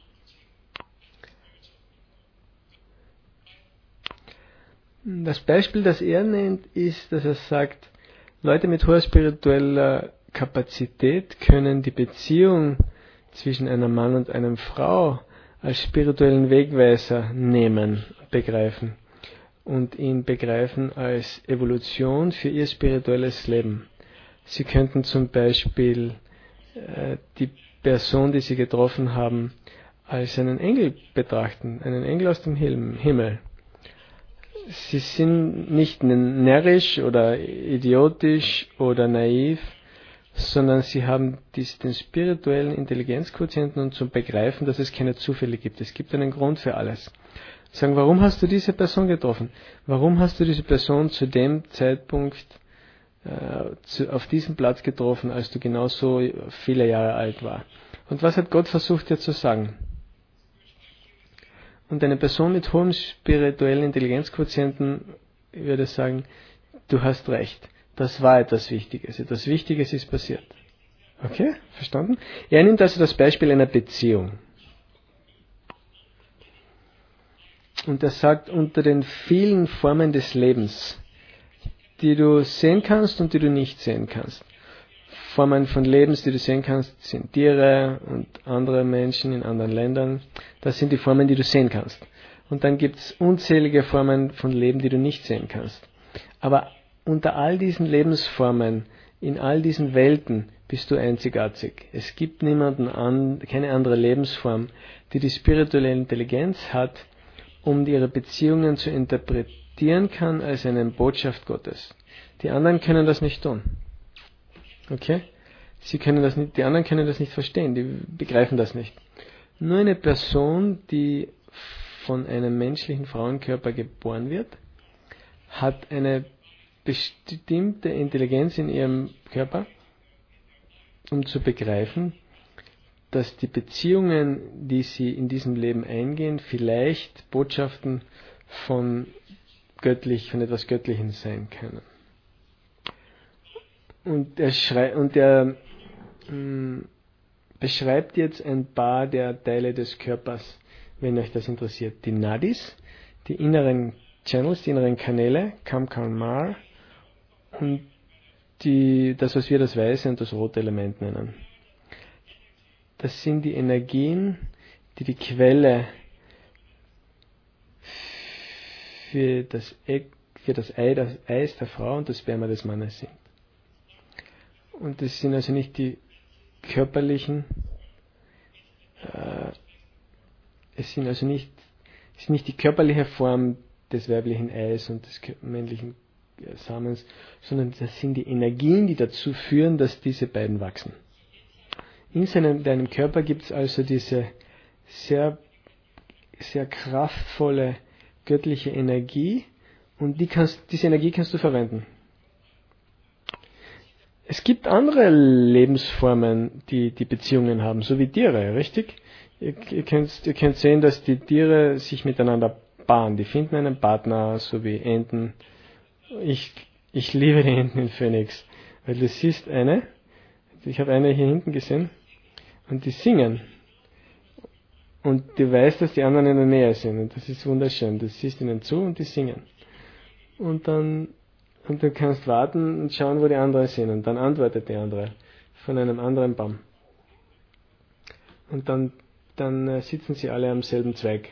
Das Beispiel, das er nennt, ist, dass er sagt, Leute mit hoher spiritueller Kapazität können die Beziehung zwischen einem Mann und einer Frau als spirituellen Wegweiser nehmen, begreifen und ihn begreifen als Evolution für ihr spirituelles Leben. Sie könnten zum Beispiel äh, die Person, die sie getroffen haben, als einen Engel betrachten, einen Engel aus dem Himmel. Sie sind nicht närrisch oder idiotisch oder naiv, sondern sie haben dies, den spirituellen Intelligenzquotienten und zum Begreifen, dass es keine Zufälle gibt. Es gibt einen Grund für alles. Sie sagen, warum hast du diese Person getroffen? Warum hast du diese Person zu dem Zeitpunkt äh, zu, auf diesem Platz getroffen, als du genauso viele Jahre alt war? Und was hat Gott versucht dir zu sagen? Und eine Person mit hohem spirituellen Intelligenzquotienten würde sagen, du hast recht, das war etwas Wichtiges, etwas Wichtiges ist passiert. Okay, verstanden? Er nimmt also das Beispiel einer Beziehung. Und er sagt, unter den vielen Formen des Lebens, die du sehen kannst und die du nicht sehen kannst. Formen von Lebens, die du sehen kannst, sind Tiere und andere Menschen in anderen Ländern. Das sind die Formen, die du sehen kannst. Und dann gibt es unzählige Formen von Leben, die du nicht sehen kannst. Aber unter all diesen Lebensformen, in all diesen Welten, bist du einzigartig. Es gibt niemanden an, keine andere Lebensform, die die spirituelle Intelligenz hat, um ihre Beziehungen zu interpretieren kann als eine Botschaft Gottes. Die anderen können das nicht tun. Okay? Sie können das nicht, die anderen können das nicht verstehen, die begreifen das nicht. Nur eine Person, die von einem menschlichen Frauenkörper geboren wird, hat eine bestimmte Intelligenz in ihrem Körper, um zu begreifen, dass die Beziehungen, die sie in diesem Leben eingehen, vielleicht Botschaften von göttlich, von etwas Göttlichem sein können. Und er, schrei- und er mh, beschreibt jetzt ein paar der Teile des Körpers, wenn euch das interessiert. Die Nadis, die inneren Channels, die inneren Kanäle, Kam Kalmar, und die, das, was wir das weiße und das rote Element nennen. Das sind die Energien, die die Quelle für das, Eck, für das Ei, das Eis der Frau und das Sperma des Mannes sind. Und das sind also nicht die körperlichen, äh, es sind also nicht, es ist nicht die körperliche Form des weiblichen Eis und des männlichen Samens, sondern das sind die Energien, die dazu führen, dass diese beiden wachsen. In seinem, deinem Körper gibt es also diese sehr, sehr kraftvolle göttliche Energie und die kannst, diese Energie kannst du verwenden. Es gibt andere Lebensformen, die die Beziehungen haben, so wie Tiere, richtig? Ihr, ihr, könnt, ihr könnt sehen, dass die Tiere sich miteinander paaren. Die finden einen Partner, so wie Enten. Ich, ich liebe die Enten in Phoenix, weil du siehst eine, ich habe eine hier hinten gesehen, und die singen. Und du weißt, dass die anderen in der Nähe sind. Und das ist wunderschön. Du siehst ihnen zu und die singen. Und dann, und du kannst warten und schauen, wo die anderen sind. Und dann antwortet die andere von einem anderen Baum. Und dann, dann sitzen sie alle am selben Zweig.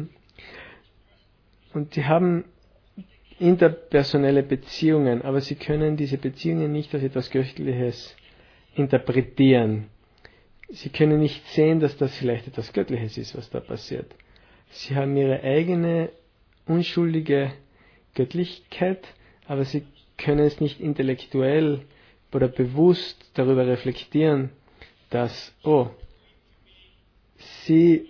Und sie haben interpersonelle Beziehungen, aber sie können diese Beziehungen nicht als etwas Göttliches interpretieren. Sie können nicht sehen, dass das vielleicht etwas Göttliches ist, was da passiert. Sie haben ihre eigene unschuldige Göttlichkeit, aber sie können es nicht intellektuell oder bewusst darüber reflektieren, dass, oh, sie,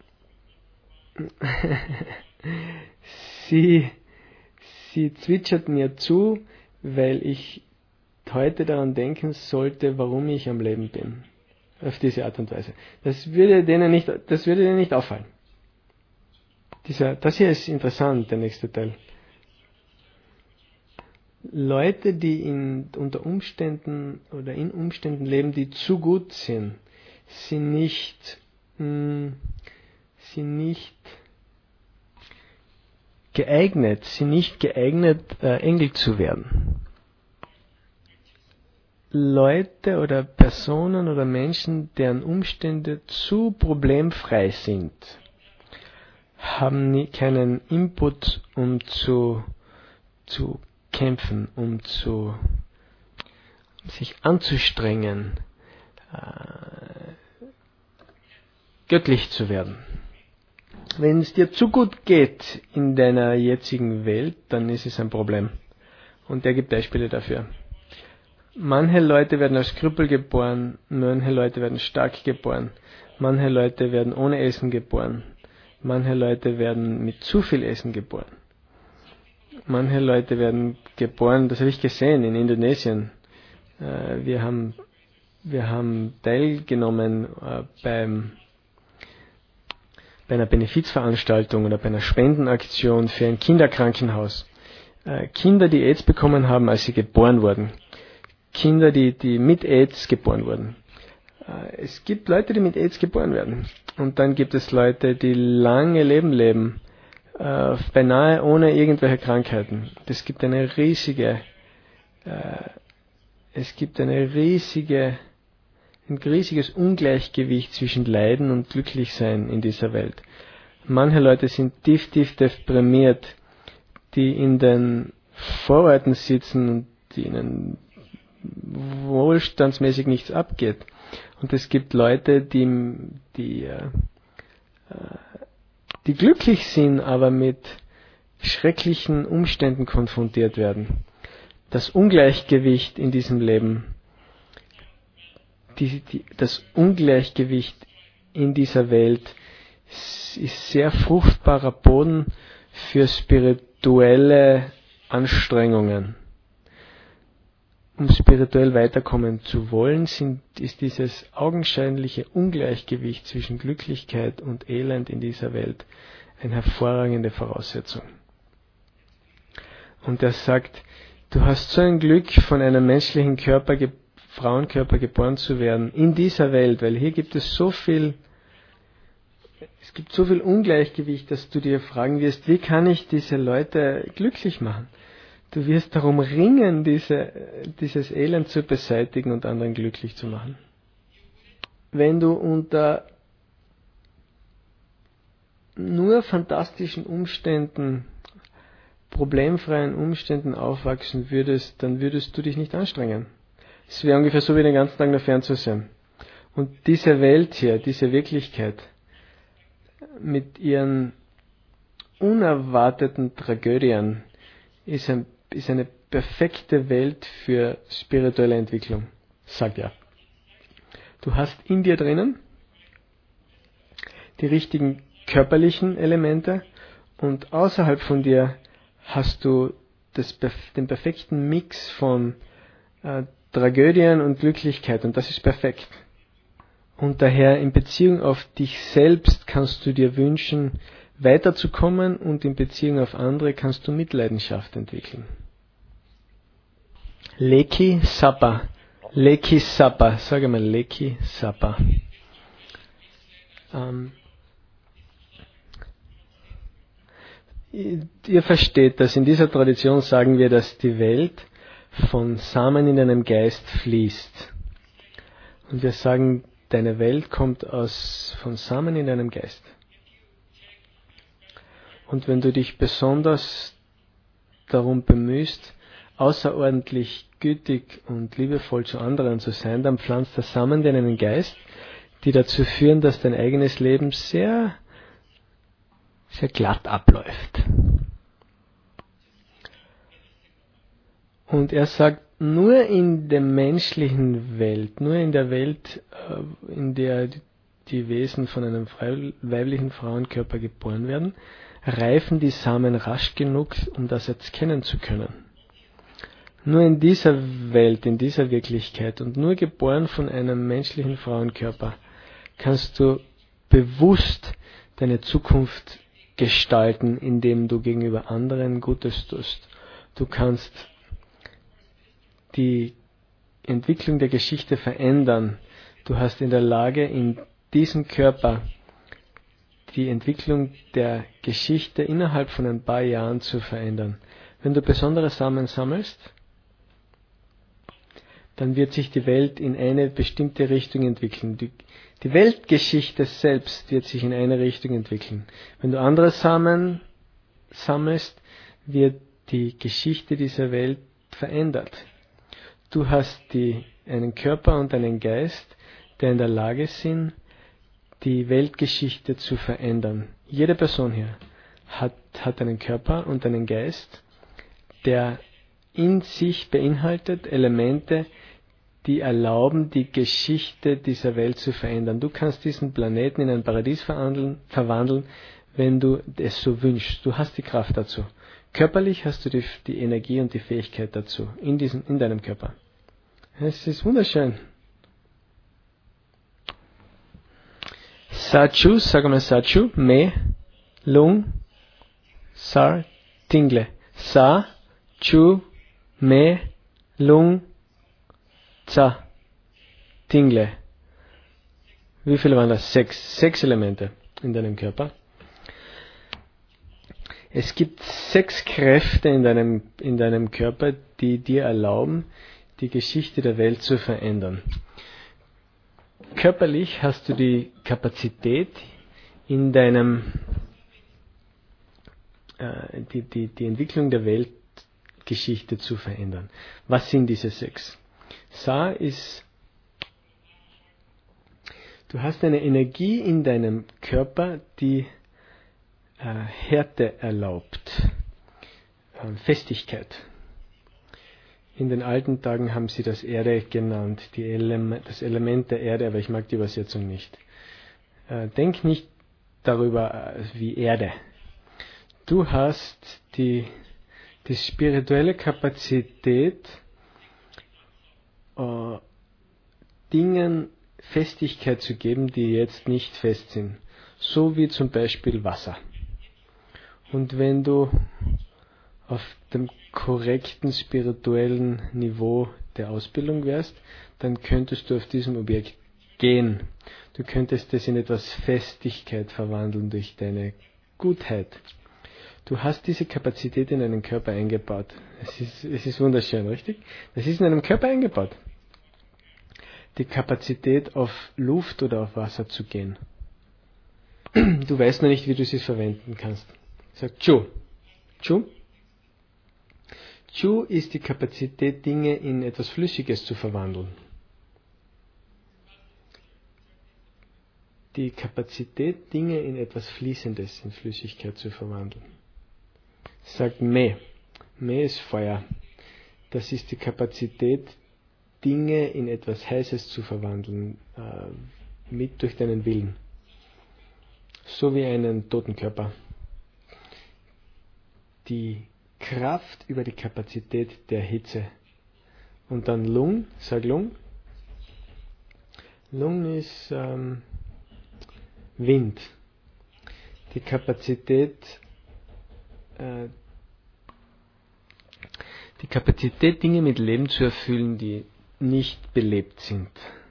sie, sie zwitschert mir zu, weil ich heute daran denken sollte, warum ich am Leben bin. Auf diese Art und Weise. Das würde denen nicht, das würde denen nicht auffallen. Dieser, das hier ist interessant, der nächste Teil. Leute, die in, unter Umständen oder in Umständen leben, die zu gut sind, sind nicht, mh, sind nicht geeignet, sind nicht geeignet, äh, Engel zu werden. Leute oder Personen oder Menschen, deren Umstände zu problemfrei sind, haben nie, keinen Input, um zu, zu kämpfen, um zu, um sich anzustrengen, äh, göttlich zu werden. Wenn es dir zu gut geht in deiner jetzigen Welt, dann ist es ein Problem. Und er gibt Beispiele dafür. Manche Leute werden als Krüppel geboren, manche Leute werden stark geboren, manche Leute werden ohne Essen geboren, manche Leute werden mit zu viel Essen geboren. Manche Leute werden geboren, das habe ich gesehen in Indonesien. Wir haben, wir haben teilgenommen beim, bei einer Benefizveranstaltung oder bei einer Spendenaktion für ein Kinderkrankenhaus. Kinder, die AIDS bekommen haben, als sie geboren wurden. Kinder, die, die mit AIDS geboren wurden. Es gibt Leute, die mit AIDS geboren werden. Und dann gibt es Leute, die lange Leben leben, äh, beinahe ohne irgendwelche Krankheiten. Es gibt eine riesige, äh, es gibt eine riesige, ein riesiges Ungleichgewicht zwischen Leiden und Glücklichsein in dieser Welt. Manche Leute sind tief, tief deprimiert, die in den Vororten sitzen und die ihnen wohlstandsmäßig nichts abgeht. Und es gibt Leute, die, die, äh, die glücklich sind, aber mit schrecklichen Umständen konfrontiert werden. Das Ungleichgewicht in diesem Leben, die, die, das Ungleichgewicht in dieser Welt ist sehr fruchtbarer Boden für spirituelle Anstrengungen. Um spirituell weiterkommen zu wollen, sind, ist dieses augenscheinliche Ungleichgewicht zwischen Glücklichkeit und Elend in dieser Welt eine hervorragende Voraussetzung. Und er sagt, du hast so ein Glück, von einem menschlichen Körper, Frauenkörper geboren zu werden in dieser Welt, weil hier gibt es so viel, es gibt so viel Ungleichgewicht, dass du dir fragen wirst, wie kann ich diese Leute glücklich machen? Du wirst darum ringen, diese, dieses Elend zu beseitigen und anderen glücklich zu machen. Wenn du unter nur fantastischen Umständen, problemfreien Umständen aufwachsen würdest, dann würdest du dich nicht anstrengen. Es wäre ungefähr so wie den ganzen Tag nur fernzusehen. Und diese Welt hier, diese Wirklichkeit mit ihren unerwarteten Tragödien ist, ein, ist eine perfekte Welt für spirituelle Entwicklung? Sag ja. Du hast in dir drinnen die richtigen körperlichen Elemente und außerhalb von dir hast du das, den perfekten Mix von äh, Tragödien und Glücklichkeit und das ist perfekt. Und daher in Beziehung auf dich selbst kannst du dir wünschen, weiterzukommen und in Beziehung auf andere kannst du Mitleidenschaft entwickeln. Leki Sapa. Leki Sapa. Sag mal Leki Sapa. Ähm, ihr versteht das. In dieser Tradition sagen wir, dass die Welt von Samen in deinem Geist fließt. Und wir sagen, deine Welt kommt aus, von Samen in deinem Geist. Und wenn du dich besonders darum bemühst, außerordentlich gütig und liebevoll zu anderen zu sein, dann pflanzt der Samen in deinen Geist, die dazu führen, dass dein eigenes Leben sehr, sehr glatt abläuft. Und er sagt, nur in der menschlichen Welt, nur in der Welt, in der die Wesen von einem weiblichen Frauenkörper geboren werden, reifen die Samen rasch genug, um das erkennen zu können. Nur in dieser Welt, in dieser Wirklichkeit und nur geboren von einem menschlichen Frauenkörper kannst du bewusst deine Zukunft gestalten, indem du gegenüber anderen Gutes tust. Du kannst die Entwicklung der Geschichte verändern. Du hast in der Lage, in diesem Körper die Entwicklung der Geschichte innerhalb von ein paar Jahren zu verändern. Wenn du besondere Samen sammelst, dann wird sich die Welt in eine bestimmte Richtung entwickeln. Die, die Weltgeschichte selbst wird sich in eine Richtung entwickeln. Wenn du andere Samen sammelst, wird die Geschichte dieser Welt verändert. Du hast die, einen Körper und einen Geist, der in der Lage sind, die Weltgeschichte zu verändern. Jede Person hier hat, hat einen Körper und einen Geist, der in sich beinhaltet Elemente, die erlauben, die Geschichte dieser Welt zu verändern. Du kannst diesen Planeten in ein Paradies verwandeln, wenn du es so wünschst. Du hast die Kraft dazu. Körperlich hast du die, die Energie und die Fähigkeit dazu, in, diesem, in deinem Körper. Es ist wunderschön. Sachu, sag mal Sachu, Me, Lung, Sar, Tingle. Sa, Chu, Me, Lung, Za, Tingle. Wie viele waren das? Sechs. Sechs Elemente in deinem Körper. Es gibt sechs Kräfte in deinem, in deinem Körper, die dir erlauben, die Geschichte der Welt zu verändern. Körperlich hast du die Kapazität, in deinem äh, die, die, die Entwicklung der Weltgeschichte zu verändern. Was sind diese sechs? Sa ist, du hast eine Energie in deinem Körper, die äh, Härte erlaubt, äh, Festigkeit. In den alten Tagen haben sie das Erde genannt, die Ele- das Element der Erde, aber ich mag die Übersetzung nicht. Äh, denk nicht darüber äh, wie Erde. Du hast die, die spirituelle Kapazität, äh, Dingen Festigkeit zu geben, die jetzt nicht fest sind. So wie zum Beispiel Wasser. Und wenn du auf dem korrekten spirituellen Niveau der Ausbildung wärst, dann könntest du auf diesem Objekt gehen. Du könntest es in etwas Festigkeit verwandeln durch deine Gutheit. Du hast diese Kapazität in deinen Körper eingebaut. Es ist, es ist wunderschön, richtig? Das ist in deinem Körper eingebaut. Die Kapazität, auf Luft oder auf Wasser zu gehen. Du weißt noch nicht, wie du sie verwenden kannst. Sag Chu. Chu. Chu ist die Kapazität, Dinge in etwas Flüssiges zu verwandeln. Die Kapazität, Dinge in etwas Fließendes, in Flüssigkeit zu verwandeln. Sagt Me. Me ist Feuer. das ist die Kapazität, Dinge in etwas Heißes zu verwandeln, äh, mit durch deinen Willen. So wie einen toten Körper. Die Kraft über die Kapazität der Hitze. Und dann Lung, sag Lung. Lung ist ähm, Wind. Die Kapazität, äh, die Kapazität, Dinge mit Leben zu erfüllen, die nicht belebt sind.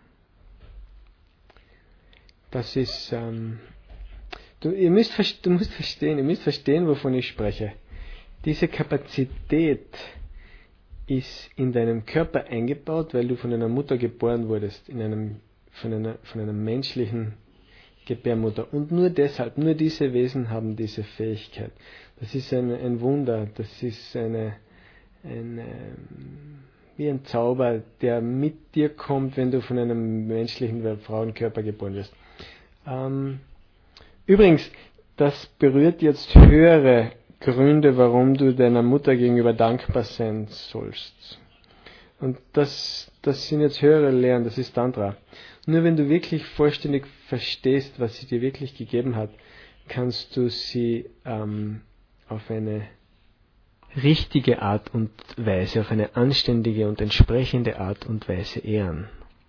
Das ist, ähm, du, ihr müsst, du musst verstehen, ihr müsst verstehen, wovon ich spreche. Diese Kapazität ist in deinem Körper eingebaut, weil du von einer Mutter geboren wurdest, in einem, von einer, von einer menschlichen Gebärmutter. Und nur deshalb, nur diese Wesen haben diese Fähigkeit. Das ist ein, ein Wunder, das ist eine, eine, wie ein Zauber, der mit dir kommt, wenn du von einem menschlichen Frauenkörper geboren wirst. Ähm, übrigens, das berührt jetzt höhere Gründe, warum du deiner Mutter gegenüber dankbar sein sollst. Und das, das sind jetzt höhere Lehren, das ist Tantra. Nur wenn du wirklich vollständig verstehst, was sie dir wirklich gegeben hat, kannst du sie ähm, auf eine richtige Art und Weise, auf eine anständige und entsprechende Art und Weise ehren.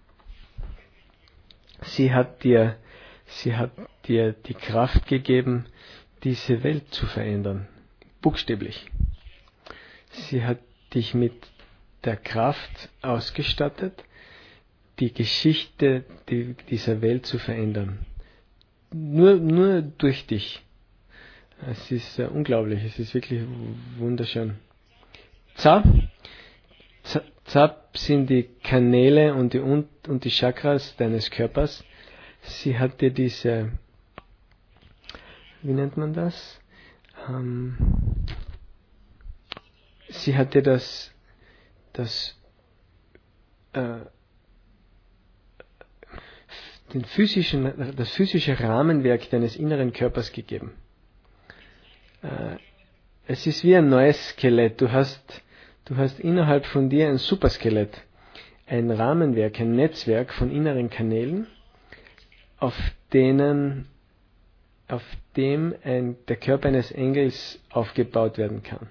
Sie hat dir, sie hat dir die Kraft gegeben, diese Welt zu verändern. Buchstäblich. Sie hat dich mit der Kraft ausgestattet, die Geschichte dieser Welt zu verändern. Nur, nur durch dich. Es ist äh, unglaublich, es ist wirklich wunderschön. Za, Zap sind die Kanäle und die, und die Chakras deines Körpers. Sie hat dir diese, wie nennt man das? Ähm, sie hat dir das, das, äh, den physischen, das physische Rahmenwerk deines inneren Körpers gegeben. Äh, es ist wie ein neues Skelett. Du hast, du hast innerhalb von dir ein Superskelett, ein Rahmenwerk, ein Netzwerk von inneren Kanälen, auf denen, auf dem ein, der Körper eines Engels aufgebaut werden kann.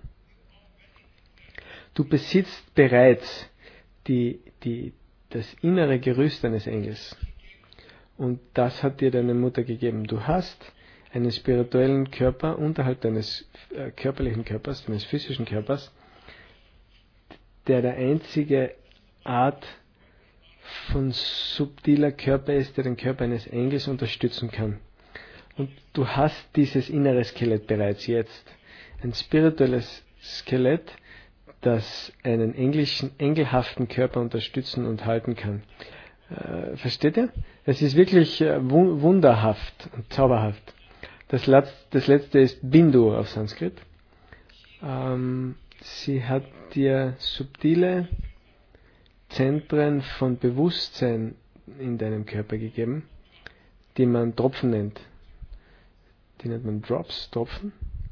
Du besitzt bereits die, die, das innere Gerüst eines Engels. Und das hat dir deine Mutter gegeben. Du hast einen spirituellen Körper unterhalb deines äh, körperlichen Körpers, deines physischen Körpers, der der einzige Art von subtiler Körper ist, der den Körper eines Engels unterstützen kann. Und du hast dieses innere Skelett bereits jetzt. Ein spirituelles Skelett, das einen englischen, engelhaften Körper unterstützen und halten kann. Äh, versteht ihr? Es ist wirklich äh, wunderhaft und zauberhaft. Das, Letz-, das letzte ist Bindu auf Sanskrit. Ähm, sie hat dir subtile Zentren von Bewusstsein in deinem Körper gegeben, die man Tropfen nennt. Die nennt man Drops, Tropfen.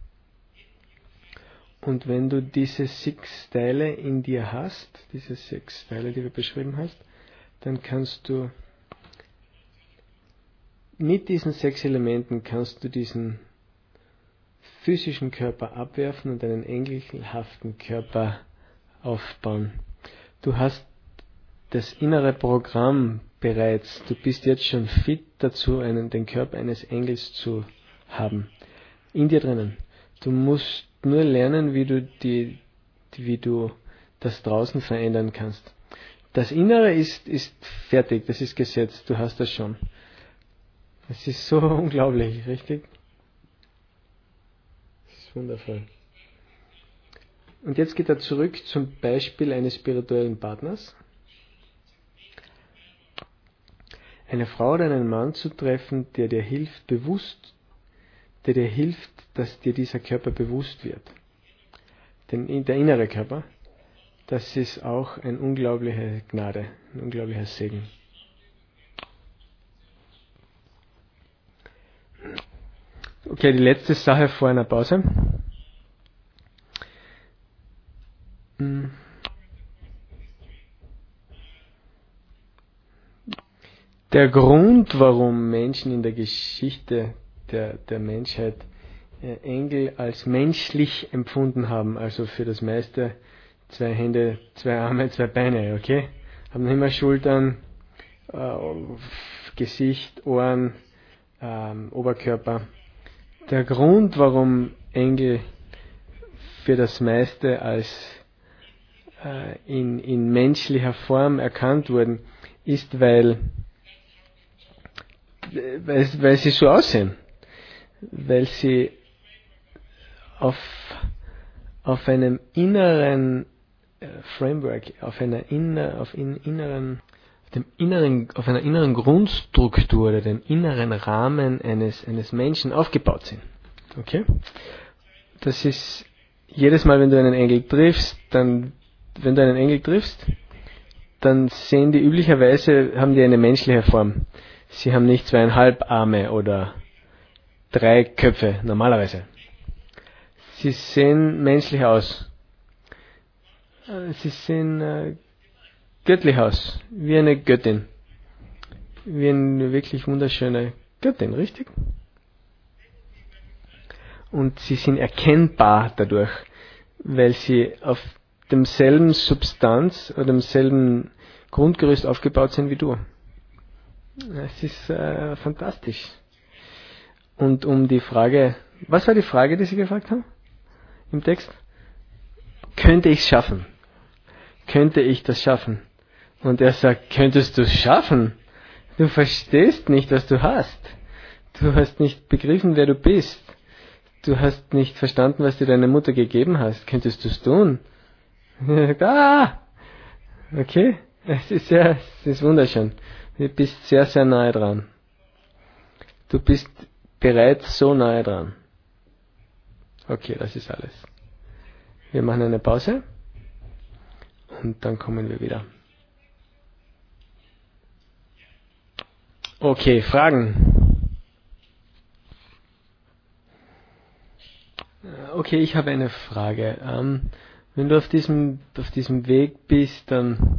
Und wenn du diese sechs Teile in dir hast, diese sechs Teile, die du beschrieben hast, dann kannst du mit diesen sechs Elementen kannst du diesen physischen Körper abwerfen und einen engelhaften Körper aufbauen. Du hast das innere Programm bereits, du bist jetzt schon fit dazu, einen, den Körper eines Engels zu haben. In dir drinnen. Du musst nur lernen, wie du, die, wie du das draußen verändern kannst. Das Innere ist, ist fertig, das ist gesetzt, du hast das schon. Es ist so unglaublich, richtig? Es ist wundervoll. Und jetzt geht er zurück zum Beispiel eines spirituellen Partners. Eine Frau oder einen Mann zu treffen, der dir hilft, bewusst, der dir hilft, dass dir dieser Körper bewusst wird. Denn der innere Körper, das ist auch eine unglaubliche Gnade, ein unglaublicher Segen. Okay, die letzte Sache vor einer Pause. Der Grund, warum Menschen in der Geschichte der, der Menschheit äh, Engel als menschlich empfunden haben, also für das meiste zwei Hände, zwei Arme, zwei Beine, okay? Haben immer Schultern, äh, Gesicht, Ohren, ähm, Oberkörper. Der Grund, warum Engel für das meiste als äh, in, in menschlicher Form erkannt wurden, ist, weil, weil, weil sie so aussehen. Weil sie auf, auf einem inneren äh, Framework, auf einer inner, auf in, inneren, auf dem inneren, auf einer inneren Grundstruktur oder dem inneren Rahmen eines, eines Menschen aufgebaut sind. Okay? Das ist jedes Mal, wenn du einen Engel triffst, dann, wenn du einen Engel triffst, dann sehen die üblicherweise, haben die eine menschliche Form. Sie haben nicht zweieinhalb Arme oder drei Köpfe, normalerweise. Sie sehen menschlich aus. Sie sehen äh, göttlich aus, wie eine Göttin. Wie eine wirklich wunderschöne Göttin, richtig? Und sie sind erkennbar dadurch, weil sie auf demselben Substanz oder demselben Grundgerüst aufgebaut sind wie du. Es ist äh, fantastisch. Und um die Frage, was war die Frage, die Sie gefragt haben im Text? Könnte ich es schaffen? Könnte ich das schaffen? Und er sagt, könntest du es schaffen? Du verstehst nicht, was du hast. Du hast nicht begriffen, wer du bist. Du hast nicht verstanden, was dir deine Mutter gegeben hast. Könntest du es tun? Ah! Okay, es ist sehr, es ist wunderschön. Du bist sehr, sehr nahe dran. Du bist bereits so nahe dran. Okay, das ist alles. Wir machen eine Pause und dann kommen wir wieder. Okay, Fragen? Okay, ich habe eine Frage. Ähm, wenn du auf diesem, auf diesem Weg bist, dann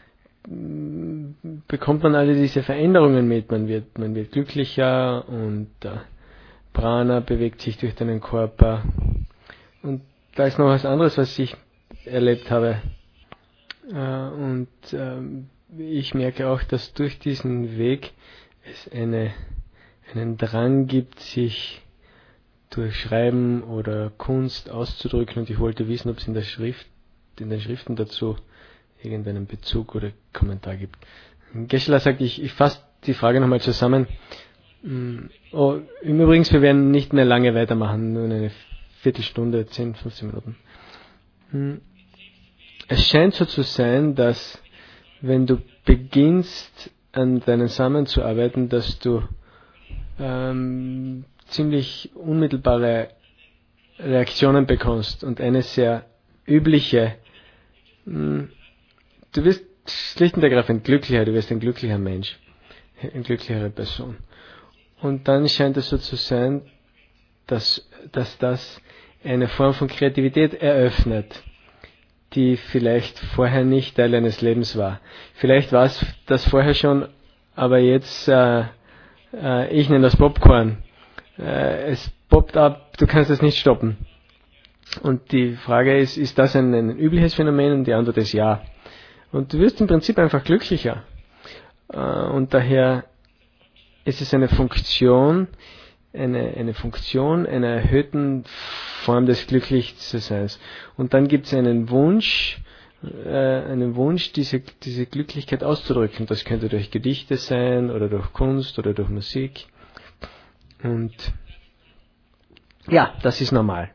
bekommt man alle diese Veränderungen mit. Man wird, man wird glücklicher und äh, Prana bewegt sich durch deinen Körper. Und da ist noch was anderes, was ich erlebt habe. Äh, und äh, ich merke auch, dass durch diesen Weg es eine, einen Drang gibt, sich durch Schreiben oder Kunst auszudrücken, und ich wollte wissen, ob es in der Schrift, in den Schriften dazu irgendeinen Bezug oder Kommentar gibt. Geshe-la sagt, ich, ich fasse die Frage nochmal zusammen. Oh, übrigens, wir werden nicht mehr lange weitermachen, nur eine Viertelstunde, zehn, fünfzehn Minuten. Es scheint so zu sein, dass wenn du beginnst, an deinen Samen zu arbeiten, dass du ähm, ziemlich unmittelbare Reaktionen bekommst und eine sehr übliche, mh, du wirst schlicht und ergreifend glücklicher, du wirst ein glücklicher Mensch, eine glücklichere Person. Und dann scheint es so zu sein, dass, dass das eine Form von Kreativität eröffnet, die vielleicht vorher nicht Teil eines Lebens war. Vielleicht war es das vorher schon, aber jetzt, äh, äh, ich nenne das Popcorn. Äh, es poppt ab, du kannst es nicht stoppen. Und die Frage ist, ist das ein, ein übliches Phänomen? Und die Antwort ist ja. Und du wirst im Prinzip einfach glücklicher. Äh, und daher ist es eine Funktion, eine, eine Funktion einer erhöhten Form des Glücklichseins. Und dann gibt es einen Wunsch, äh, einen Wunsch, diese, diese Glücklichkeit auszudrücken. Das könnte durch Gedichte sein, oder durch Kunst, oder durch Musik. Und ja, das ist normal.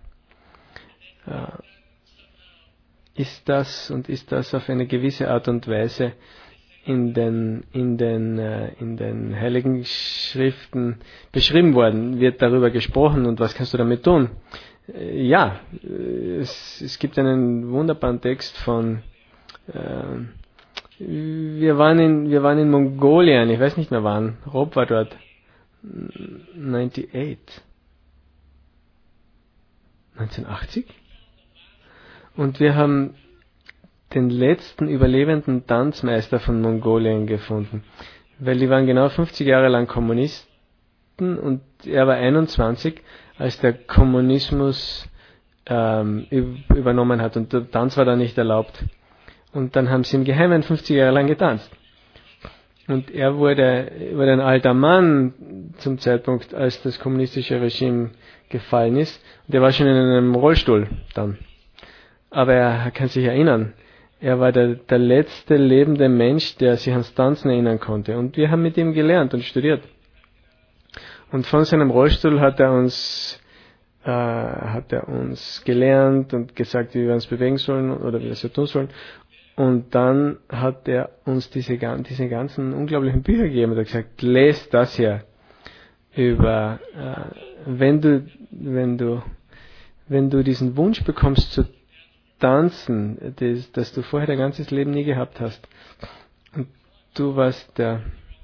Äh, ist das und ist das auf eine gewisse Art und Weise in den, in den, äh, in den Heiligen Schriften beschrieben worden? Wird darüber gesprochen und was kannst du damit tun? Äh, ja, es, es gibt einen wunderbaren Text von, äh, wir waren in, wir waren in Mongolien, ich weiß nicht mehr wann, Rob war dort, achtundneunzig, neunzehnhundertachtzig, und wir haben den letzten überlebenden Tanzmeister von Mongolien gefunden. weil die waren genau fünfzig Jahre lang Kommunisten und er war einundzwanzig, als der Kommunismus ähm, übernommen hat und der Tanz war dann nicht erlaubt. Und dann haben sie im Geheimen fünfzig Jahre lang getanzt. Und er wurde, wurde ein alter Mann zum Zeitpunkt, als das kommunistische Regime gefallen ist. Und er war schon in einem Rollstuhl dann. Aber er kann sich erinnern, er war der, der letzte lebende Mensch, der sich ans Tanzen erinnern konnte. Und wir haben mit ihm gelernt und studiert. Und von seinem Rollstuhl hat er uns, äh, hat er uns gelernt und gesagt, wie wir uns bewegen sollen oder wie wir es so tun sollen. Und dann hat er uns diese, diese ganzen unglaublichen Bücher gegeben und hat gesagt, lest das hier über, äh, wenn du, wenn du, wenn du diesen Wunsch bekommst zu tanzen, das, das du vorher dein ganzes Leben nie gehabt hast. Und du warst der,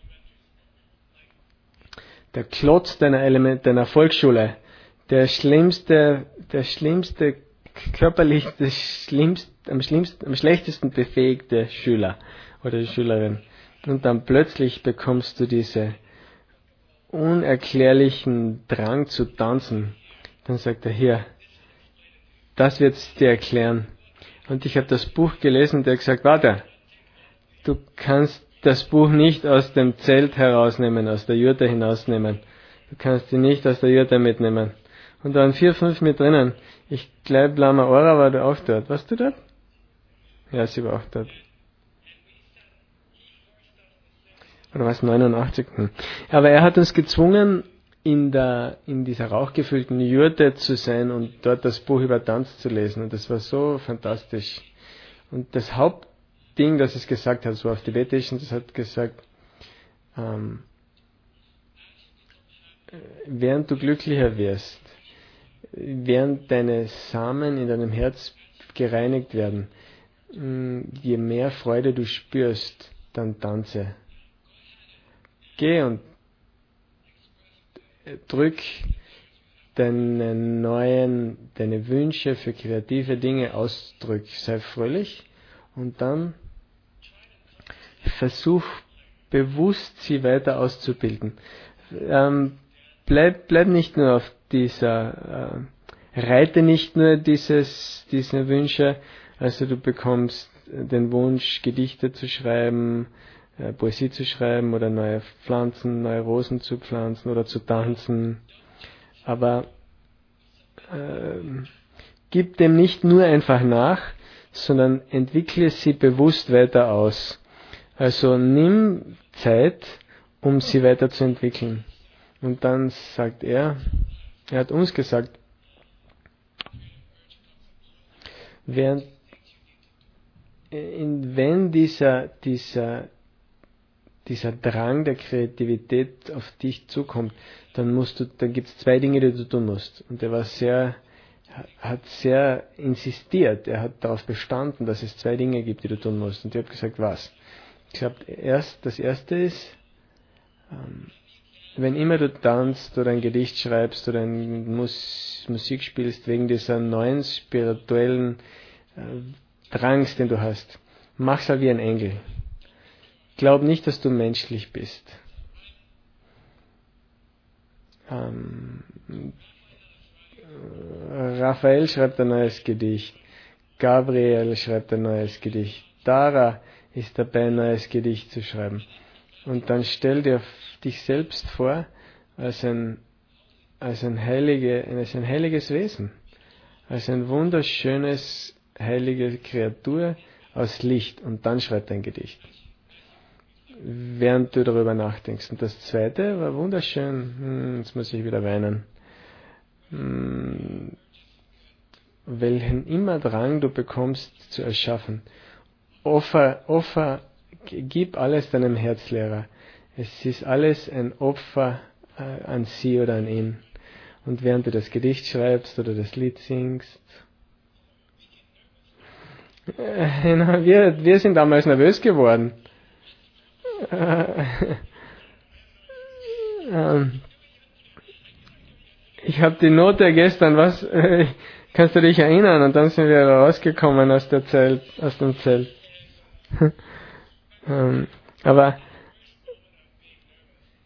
der Klotz deiner Element, deiner Volksschule, der schlimmste, der schlimmste, körperlich, das schlimmste, am schlimmsten, am schlechtesten befähigte Schüler oder Schülerin. Und dann plötzlich bekommst du diese unerklärlichen Drang zu tanzen. Dann sagt er, hier, das wird's dir erklären. Und ich habe das Buch gelesen und er hat gesagt, warte, du kannst das Buch nicht aus dem Zelt herausnehmen, aus der Jurte hinausnehmen. Du kannst die nicht aus der Jurte mitnehmen. Und da waren vier, fünf mit drinnen. Ich glaube, Lama Ora war da auch dort. Warst du dort? Ja, sie war auch dort. Oder was, neunundachtzig? Hm. Aber er hat uns gezwungen, in der, in dieser rauchgefüllten Jurte zu sein und dort das Buch über Tanz zu lesen. Und das war so fantastisch. Und das Hauptding, das es gesagt hat, so auf Tibetisch, das hat gesagt, ähm, während du glücklicher wirst, während deine Samen in deinem Herz gereinigt werden, je mehr Freude du spürst, dann tanze. Geh und drück deine neuen, deine Wünsche für kreative Dinge ausdrück. Sei fröhlich und dann versuch bewusst, sie weiter auszubilden. Ähm, bleib, bleib nicht nur auf dieser, äh, reite nicht nur dieses, diese Wünsche, also du bekommst den Wunsch, Gedichte zu schreiben, äh, Poesie zu schreiben oder neue Pflanzen, neue Rosen zu pflanzen oder zu tanzen. Aber äh, gib dem nicht nur einfach nach, sondern entwickle sie bewusst weiter aus. Also nimm Zeit, um sie weiterzuentwickeln. Und dann sagt er, er hat uns gesagt, während, in, wenn dieser, dieser, dieser Drang der Kreativität auf dich zukommt, dann musst du, dann gibt es zwei Dinge, die du tun musst. Und er war sehr, hat sehr insistiert, er hat darauf bestanden, dass es zwei Dinge gibt, die du tun musst. Und ich habe gesagt, was? Ich glaube, erst, das erste ist, ähm, wenn immer du tanzt oder ein Gedicht schreibst oder ein Mus- Musik spielst, wegen dieser neuen spirituellen äh, Drangs, den du hast, mach's halt wie ein Engel. Glaub nicht, dass du menschlich bist. Ähm, Raphael schreibt ein neues Gedicht. Gabriel schreibt ein neues Gedicht. Dara ist dabei, ein neues Gedicht zu schreiben. Und dann stell dir dich selbst vor als ein, als ein, heilige, als ein heiliges Wesen. Als ein wunderschönes, heilige Kreatur aus Licht. Und dann schreib dein Gedicht. Während du darüber nachdenkst. Und das zweite war wunderschön. Hm, jetzt muss ich wieder weinen. Hm, welchen immer Drang du bekommst zu erschaffen. Opfer, Opfer, gib alles deinem Herzlehrer. Es ist alles ein Opfer äh, an sie oder an ihn. Und während du das Gedicht schreibst oder das Lied singst, äh, na, wir, wir sind damals nervös geworden. Äh, äh, ich habe die Note gestern, was, äh, kannst du dich erinnern? Und dann sind wir rausgekommen aus der Zelt, aus dem Zelt. ähm, aber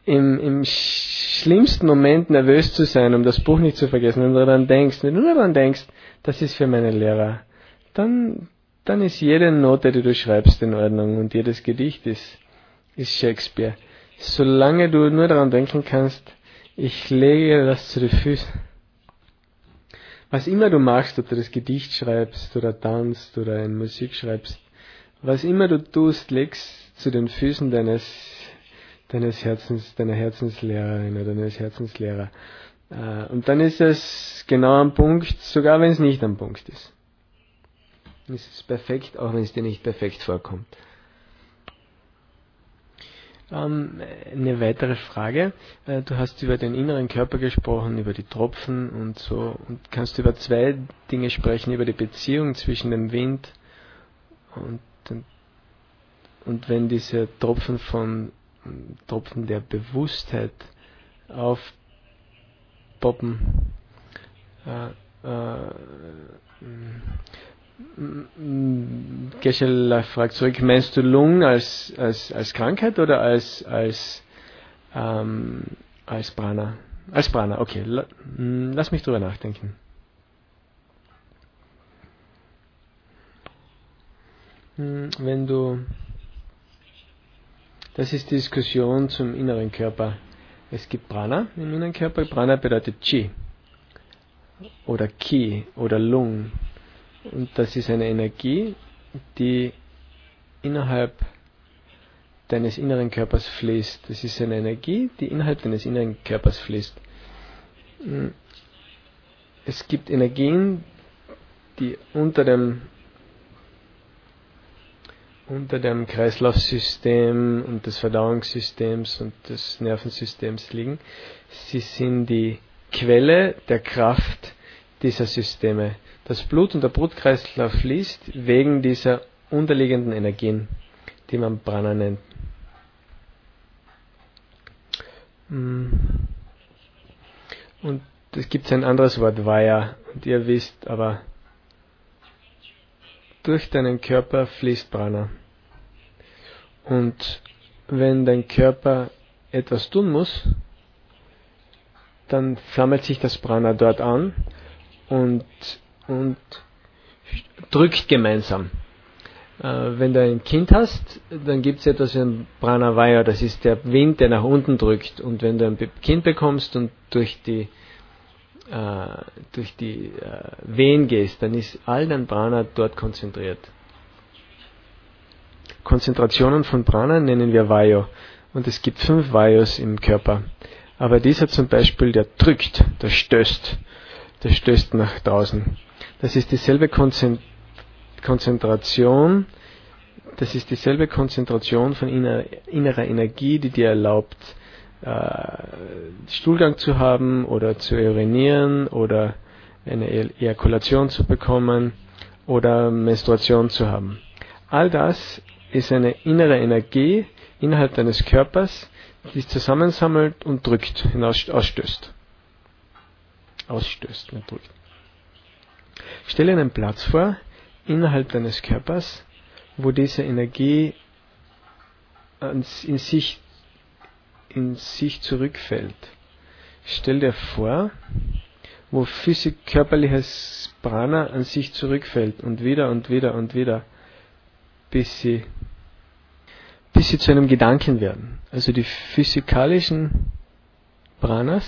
im, im schlimmsten Moment nervös zu sein, um das Buch nicht zu vergessen, wenn du daran denkst, wenn du nur daran denkst, das ist für meine Lehrer, dann, dann ist jede Note, die du schreibst, in Ordnung und jedes Gedicht ist, ist Shakespeare. Solange du nur daran denken kannst, ich lege das zu den Füßen. Was immer du machst, ob du das Gedicht schreibst oder tanzt oder in Musik schreibst, was immer du tust, legst zu den Füßen deines, deines Herzens, deiner Herzenslehrerin oder deines Herzenslehrer. Und dann ist es genau am Punkt, sogar wenn es nicht am Punkt ist. Es ist perfekt, auch wenn es dir nicht perfekt vorkommt. Ähm, eine weitere Frage. Äh, du hast über den inneren Körper gesprochen, über die Tropfen und so. Und kannst du über zwei Dinge sprechen, über die Beziehung zwischen dem Wind und, und, und wenn diese Tropfen von Tropfen der Bewusstheit aufpoppen. Äh, äh, Gesche fragt zurück, meinst du Lungen als, als, als Krankheit oder als, als, ähm, als Prana? Als Prana, okay. Lass mich drüber nachdenken. Wenn du, das ist die Diskussion zum inneren Körper. Es gibt Prana im inneren Körper. Prana bedeutet Chi oder Ki oder Lung. Und das ist eine Energie, die innerhalb deines inneren Körpers fließt. Das ist eine Energie, die innerhalb deines inneren Körpers fließt. Es gibt Energien, die unter dem, unter dem Kreislaufsystem und des Verdauungssystems und des Nervensystems liegen. Sie sind die Quelle der Kraft dieser Systeme. Das Blut und der Blutkreislauf fließt wegen dieser unterliegenden Energien, die man Prana nennt. Und es gibt ein anderes Wort, Vaya, und ihr wisst, aber durch deinen Körper fließt Prana. Und wenn dein Körper etwas tun muss, dann sammelt sich das Prana dort an und und drückt gemeinsam. Äh, wenn du ein Kind hast, dann gibt es etwas wie ein Pranavaya, das ist der Wind, der nach unten drückt. Und wenn du ein Kind bekommst und durch die, äh, durch die äh, Wehen gehst, dann ist all dein Prana dort konzentriert. Konzentrationen von Prana nennen wir Vayo. Und es gibt fünf Vayos im Körper. Aber dieser zum Beispiel, der drückt, der stößt, der stößt nach draußen. Das ist dieselbe Konzentration, das ist dieselbe Konzentration von inner, innerer Energie, die dir erlaubt, äh, Stuhlgang zu haben oder zu urinieren oder eine Ejakulation zu bekommen oder Menstruation zu haben. All das ist eine innere Energie innerhalb deines Körpers, die sich zusammensammelt und drückt, hinaus, ausstößt. Ausstößt, nicht drückt. Stelle einen Platz vor, innerhalb deines Körpers, wo diese Energie in sich, in sich zurückfällt. Stell dir vor, wo physik körperliches Prana an sich zurückfällt und wieder und wieder und wieder, bis sie, bis sie zu einem Gedanken werden. Also die physikalischen Pranas,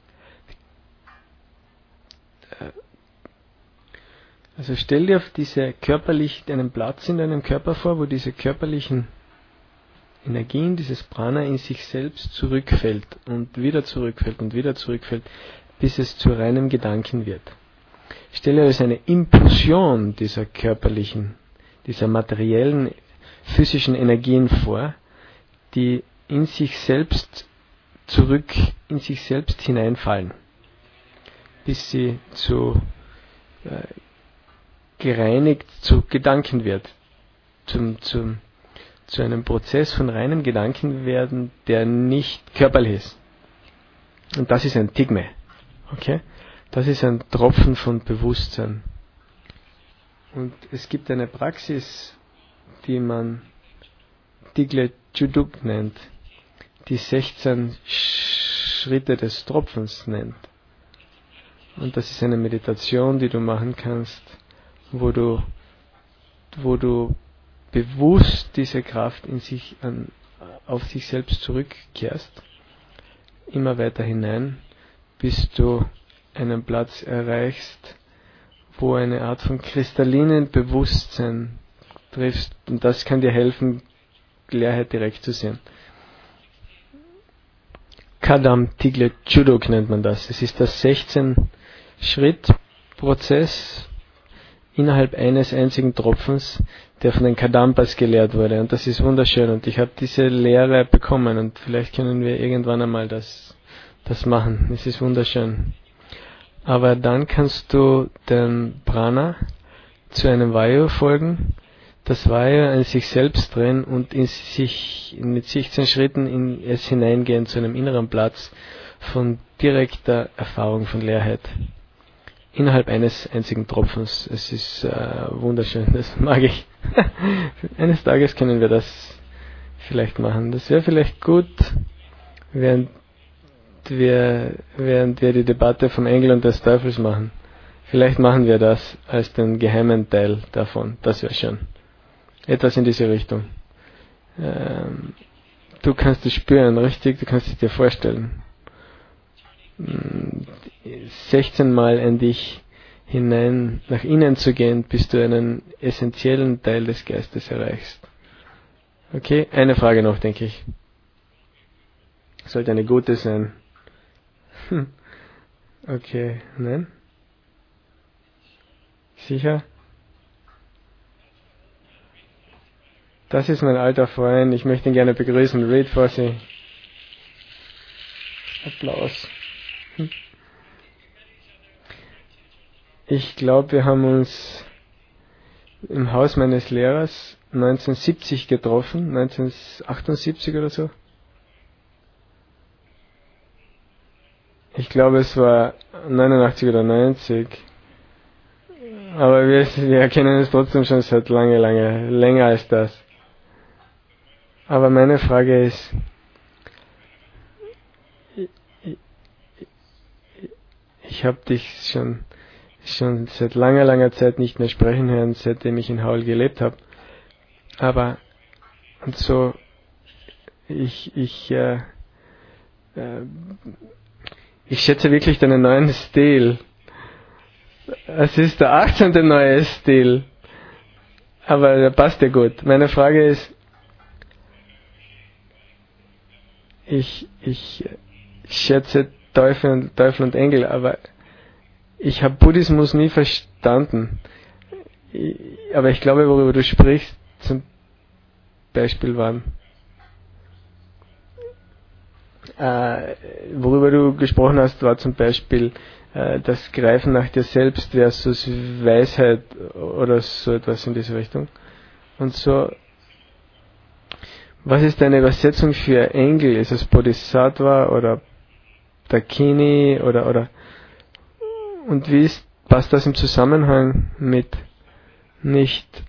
also stell dir auf diese körperlich einen Platz in deinem Körper vor, wo diese körperlichen Energien, dieses Prana in sich selbst zurückfällt und wieder zurückfällt und wieder zurückfällt, bis es zu reinem Gedanken wird. Stell dir also eine Impulsion dieser körperlichen, dieser materiellen, physischen Energien vor, die in sich selbst zurück, in sich selbst hineinfallen, bis sie zu äh, gereinigt zu Gedanken wird, zum, zum, zu einem Prozess von reinem Gedanken werden, der nicht körperlich ist. Und das ist ein Tigme. Okay? Das ist ein Tropfen von Bewusstsein. Und es gibt eine Praxis, die man Digle Chuduk nennt. die sechzehn Schritte des Tropfens nennt. Und das ist eine Meditation, die du machen kannst, wo du, wo du bewusst diese Kraft in sich, an, auf sich selbst zurückkehrst, immer weiter hinein, bis du einen Platz erreichst, wo eine Art von kristallinen Bewusstsein triffst. Und das kann dir helfen, Leerheit direkt zu sehen. Kadam Tiglet Chudok nennt man das. Es ist das sechzehn-Schritt-Prozess innerhalb eines einzigen Tropfens, der von den Kadampas gelehrt wurde. Und das ist wunderschön. Und ich habe diese Lehre bekommen. Und vielleicht können wir irgendwann einmal das, das machen. Es ist wunderschön. Aber dann kannst du den Prana zu einem Vayu folgen, das Vayu in sich selbst drehen und in sich, mit sechzehn Schritten in es hineingehen zu einem inneren Platz von direkter Erfahrung von Leerheit. Innerhalb eines einzigen Tropfens. Es ist äh, wunderschön, das mag ich. Eines Tages können wir das vielleicht machen. Das wäre vielleicht gut, während wir, während wir die Debatte vom Engel und des Teufels machen. Vielleicht machen wir das als den geheimen Teil davon. Das wäre schön. Etwas in diese Richtung. Ähm, du kannst es spüren, richtig? Du kannst es dir vorstellen. sechzehn Mal in dich hinein, nach innen zu gehen, bis du einen essentiellen Teil des Geistes erreichst. Okay? Eine Frage noch, denke ich. Sollte eine gute sein. Okay, nein? Sicher? Das ist mein alter Freund. Ich möchte ihn gerne begrüßen. Read Fossi. Applaus. Hm. Ich glaube, wir haben uns im Haus meines Lehrers neunzehnhundertsiebzig getroffen. neunzehnhundertachtundsiebzig oder so. Ich glaube, es war neunundachtzig oder neunzig. Aber wir, wir kennen es trotzdem schon seit lange, lange, länger als das. Aber meine Frage ist, ich, ich, ich habe dich schon, schon seit langer, langer Zeit nicht mehr sprechen hören, seitdem ich in Haul gelebt habe. Aber, und so, ich, ich, äh, äh, ich schätze wirklich deinen neuen Stil. Es ist der achtzehnte neue Stil. Aber der passt dir gut. Meine Frage ist, ich, ich schätze Teufel und, Teufel und Engel, aber ich habe Buddhismus nie verstanden. Ich, aber ich glaube, worüber du sprichst, zum Beispiel waren, äh, worüber du gesprochen hast, war zum Beispiel äh, das Greifen nach dir selbst versus Weisheit oder so etwas in diese Richtung. Und so, was ist deine Übersetzung für Engel? Ist es Bodhisattva oder Dakini oder, oder, und wie ist, passt das im Zusammenhang mit nicht,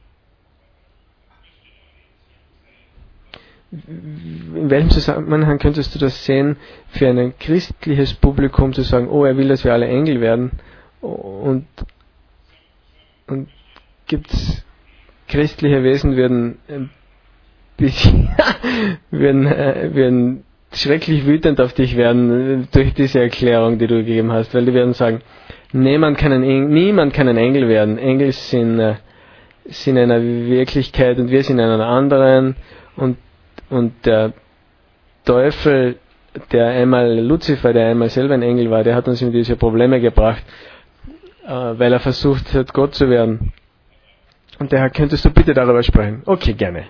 in welchem Zusammenhang könntest du das sehen, für ein christliches Publikum zu sagen, oh, er will, dass wir alle Engel werden, und, und gibt's christliche Wesen, würden ein bisschen, würden, äh, würden schrecklich wütend auf dich werden durch diese Erklärung, die du gegeben hast, weil die werden sagen, niemand kann ein Engel, niemand kann ein Engel werden. Engel sind, äh, sind in einer Wirklichkeit und wir sind in einer anderen, und, und der Teufel, der einmal Luzifer, der einmal selber ein Engel war, der hat uns in diese Probleme gebracht, äh, weil er versucht hat, Gott zu werden. Und daher könntest du bitte darüber sprechen. Okay, gerne.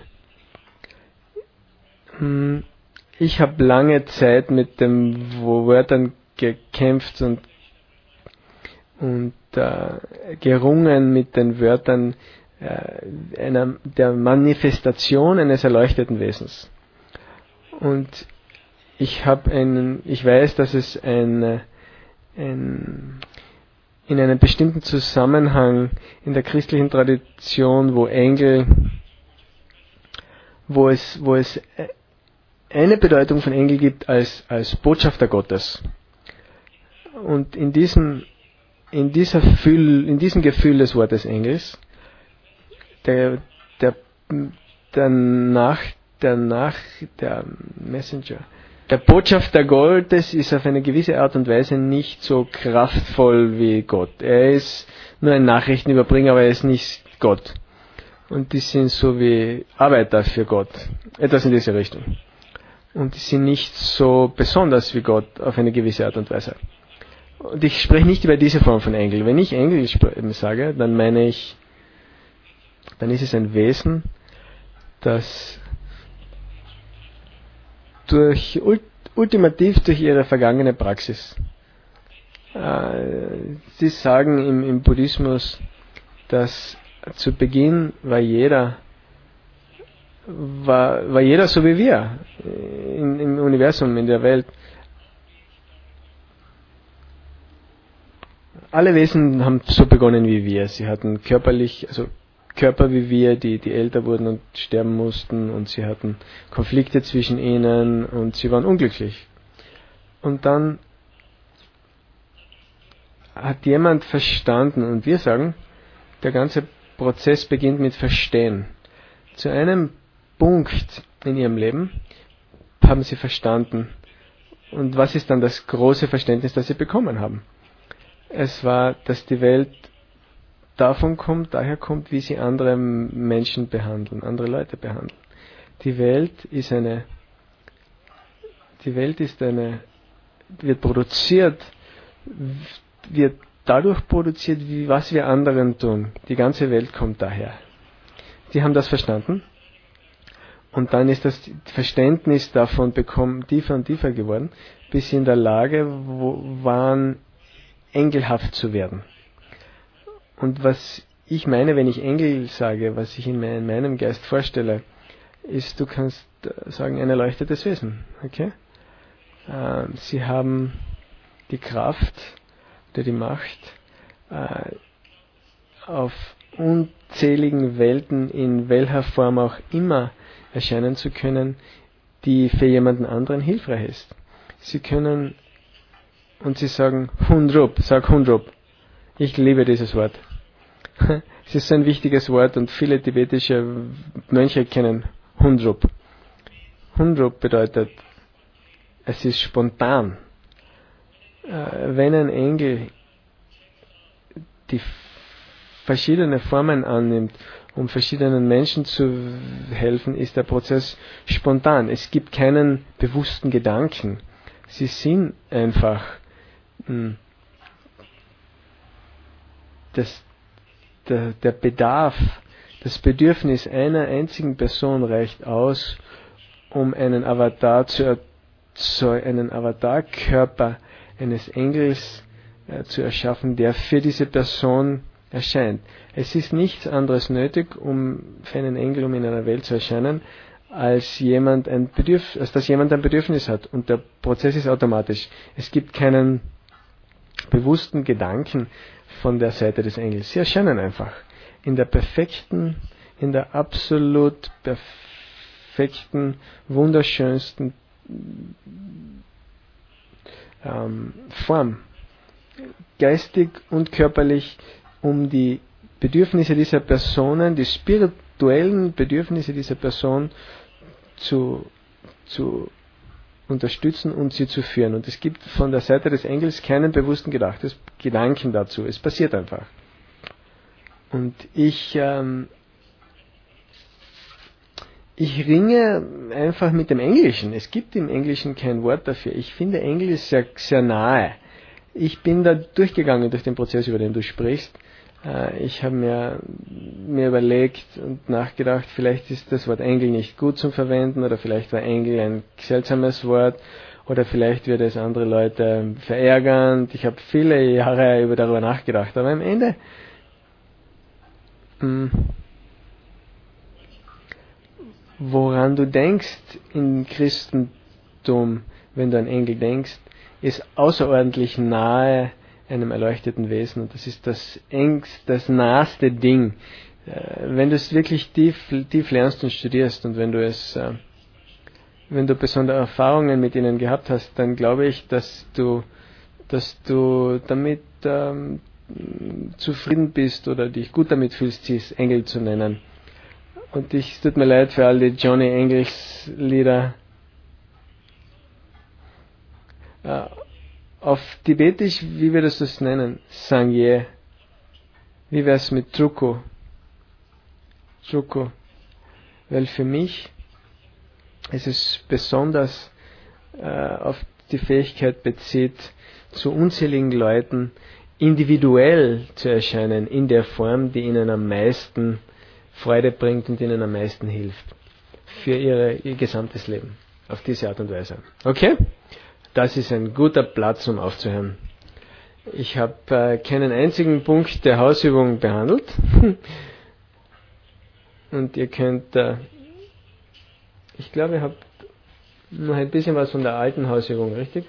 Hm. Ich habe lange Zeit mit den Wörtern gekämpft und, und äh, gerungen mit den Wörtern äh, einer, der Manifestation eines erleuchteten Wesens. Und ich habe einen, ich weiß, dass es ein, ein in einem bestimmten Zusammenhang in der christlichen Tradition, wo Engel, wo es, wo es eine Bedeutung von Engel gibt als, als Botschafter Gottes. Und in diesem, in dieser Fühl, in diesem Gefühl des Wortes Engels, der, der, der Nach, der Nach, der Messenger, der Botschafter Gottes ist auf eine gewisse Art und Weise nicht so kraftvoll wie Gott. Er ist nur ein Nachrichtenüberbringer, aber er ist nicht Gott. Und die sind so wie Arbeiter für Gott. Etwas in diese Richtung. Und die sind nicht so besonders wie Gott auf eine gewisse Art und Weise. Und ich spreche nicht über diese Form von Engel. Wenn ich Engel sage, dann meine ich, dann ist es ein Wesen, das durch ultimativ durch ihre vergangene Praxis. Äh, sie sagen im, im Buddhismus, dass zu Beginn war jeder war, war jeder so wie wir in, im Universum, in der Welt. Alle Wesen haben so begonnen wie wir. Sie hatten körperlich, also Körper wie wir, die, die älter wurden und sterben mussten, und sie hatten Konflikte zwischen ihnen und sie waren unglücklich. Und dann hat jemand verstanden, und wir sagen, der ganze Prozess beginnt mit Verstehen. Zu einem Punkt in ihrem Leben haben sie verstanden. Und was ist dann das große Verständnis, das sie bekommen haben? Es war, dass die Welt davon kommt, daher kommt, wie sie andere Menschen behandeln, andere Leute behandeln. Die Welt ist eine, die Welt ist eine, wird produziert, wird dadurch produziert, wie was wir anderen tun. Die ganze Welt kommt daher. Sie haben das verstanden, und dann ist das Verständnis davon bekommen tiefer und tiefer geworden, bis sie in der Lage wo, waren, engelhaft zu werden. Und was ich meine, wenn ich Engel sage, was ich in meinem Geist vorstelle, ist, du kannst sagen, ein erleuchtetes Wesen. Okay? Sie haben die Kraft oder die Macht, auf unzähligen Welten, in welcher Form auch immer, erscheinen zu können, die für jemanden anderen hilfreich ist. Sie können, und sie sagen Hundrup, sag Hundrup. Ich liebe dieses Wort. Es ist so ein wichtiges Wort, und viele tibetische Mönche kennen Hundrup. Hundrup bedeutet, es ist spontan. Wenn ein Engel die verschiedene Formen annimmt, um verschiedenen Menschen zu helfen, ist der Prozess spontan. Es gibt keinen bewussten Gedanken. Sie sind einfach mh, das, der, der Bedarf, das Bedürfnis einer einzigen Person reicht aus, um einen Avatar zu erzeugen, einen Avatarkörper eines Engels äh, zu erschaffen, der für diese Person erscheint. Es ist nichts anderes nötig, um für einen Engel, um in einer Welt zu erscheinen, als jemand ein Bedürf- als dass jemand ein Bedürfnis hat, und der Prozess ist automatisch. Es gibt keinen bewussten Gedanken von der Seite des Engels. Sie erscheinen einfach in der perfekten, in der absolut perfekten, wunderschönsten ähm, Form, geistig und körperlich, um die Bedürfnisse dieser Personen, die spirituellen Bedürfnisse dieser Person zu, zu unterstützen und sie zu führen. Und es gibt von der Seite des Engels keinen bewussten Gedachtes, Gedanken dazu. Es passiert einfach. Und ich, ähm, ich ringe einfach mit dem Englischen. Es gibt im Englischen kein Wort dafür. Ich finde, Englisch sehr, sehr nahe. Ich bin da durchgegangen durch den Prozess, über den du sprichst. Ich habe mir, mir überlegt und nachgedacht, vielleicht ist das Wort Engel nicht gut zum Verwenden, oder vielleicht war Engel ein seltsames Wort, oder vielleicht würde es andere Leute verärgern. Ich habe viele Jahre über darüber nachgedacht, aber am Ende mh, woran du denkst im Christentum, wenn du an Engel denkst, ist außerordentlich nahe einem erleuchteten Wesen, und das ist das engst, das naheste Ding. Wenn du es wirklich tief, tief lernst und studierst, und wenn du es, wenn du besondere Erfahrungen mit ihnen gehabt hast, dann glaube ich, dass du, dass du damit ähm, zufrieden bist oder dich gut damit fühlst, sie als Engel zu nennen. Und ich, es tut mir leid für all die Johnny Engels Lieder. Äh, auf Tibetisch, wie würdest du es nennen? Sangye. Wie wär's mit Truko? Truko. Weil für mich ist es besonders äh, auf die Fähigkeit bezieht, zu unzähligen Leuten individuell zu erscheinen, in der Form, die ihnen am meisten Freude bringt und ihnen am meisten hilft. Für ihre, ihr gesamtes Leben. Auf diese Art und Weise. Okay? Das ist ein guter Platz, um aufzuhören. Ich habe äh, keinen einzigen Punkt der Hausübung behandelt. Und ihr könnt, äh, ich glaube, ihr habt noch ein bisschen was von der alten Hausübung, richtig?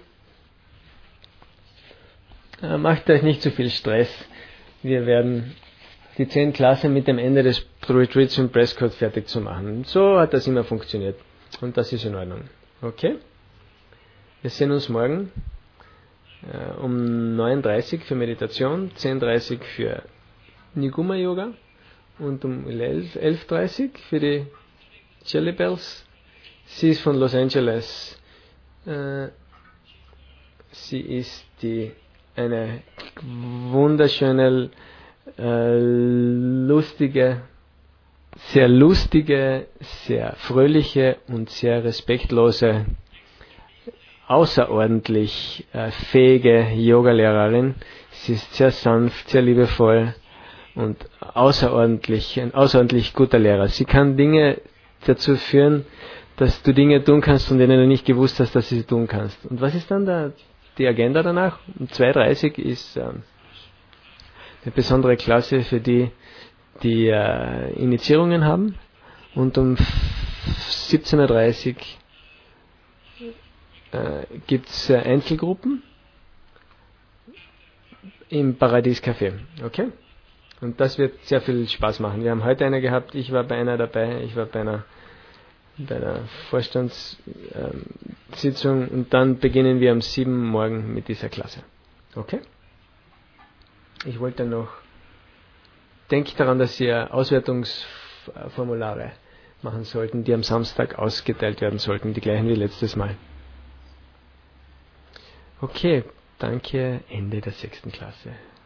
Äh, macht euch nicht zu viel Stress. Wir werden die zehn Klassen mit dem Ende des Retreats in Prescott fertig zu machen. So hat das immer funktioniert. Und das ist in Ordnung. Okay? Wir sehen uns morgen äh, um neun Uhr dreißig für Meditation, zehn Uhr dreißig für Niguma Yoga und um elf Uhr dreißig für die Jelly Bells. Sie ist von Los Angeles. Äh, sie ist die eine wunderschöne, äh, lustige, sehr lustige, sehr fröhliche und sehr respektlose, außerordentlich äh, fähige Yogalehrerin. Sie ist sehr sanft, sehr liebevoll und außerordentlich, ein außerordentlich guter Lehrer. Sie kann Dinge dazu führen, dass du Dinge tun kannst, von denen du nicht gewusst hast, dass du sie tun kannst. Und was ist dann da die Agenda danach? Um zwei Uhr dreißig ist ähm, eine besondere Klasse für die, die äh, Initiierungen haben. Und um siebzehn Uhr dreißig äh, gibt es äh, Einzelgruppen im Paradies Café. Okay? Und das wird sehr viel Spaß machen. Wir haben heute eine gehabt, ich war bei einer dabei, ich war bei einer, bei einer Vorstandssitzung ähm, und dann beginnen wir um sieben morgen mit dieser Klasse. Okay? Ich wollte noch, denkt daran, dass ihr Auswertungsformulare machen sollten, die am Samstag ausgeteilt werden sollten, die gleichen wie letztes Mal. Okay, danke, Ende der sechsten Klasse.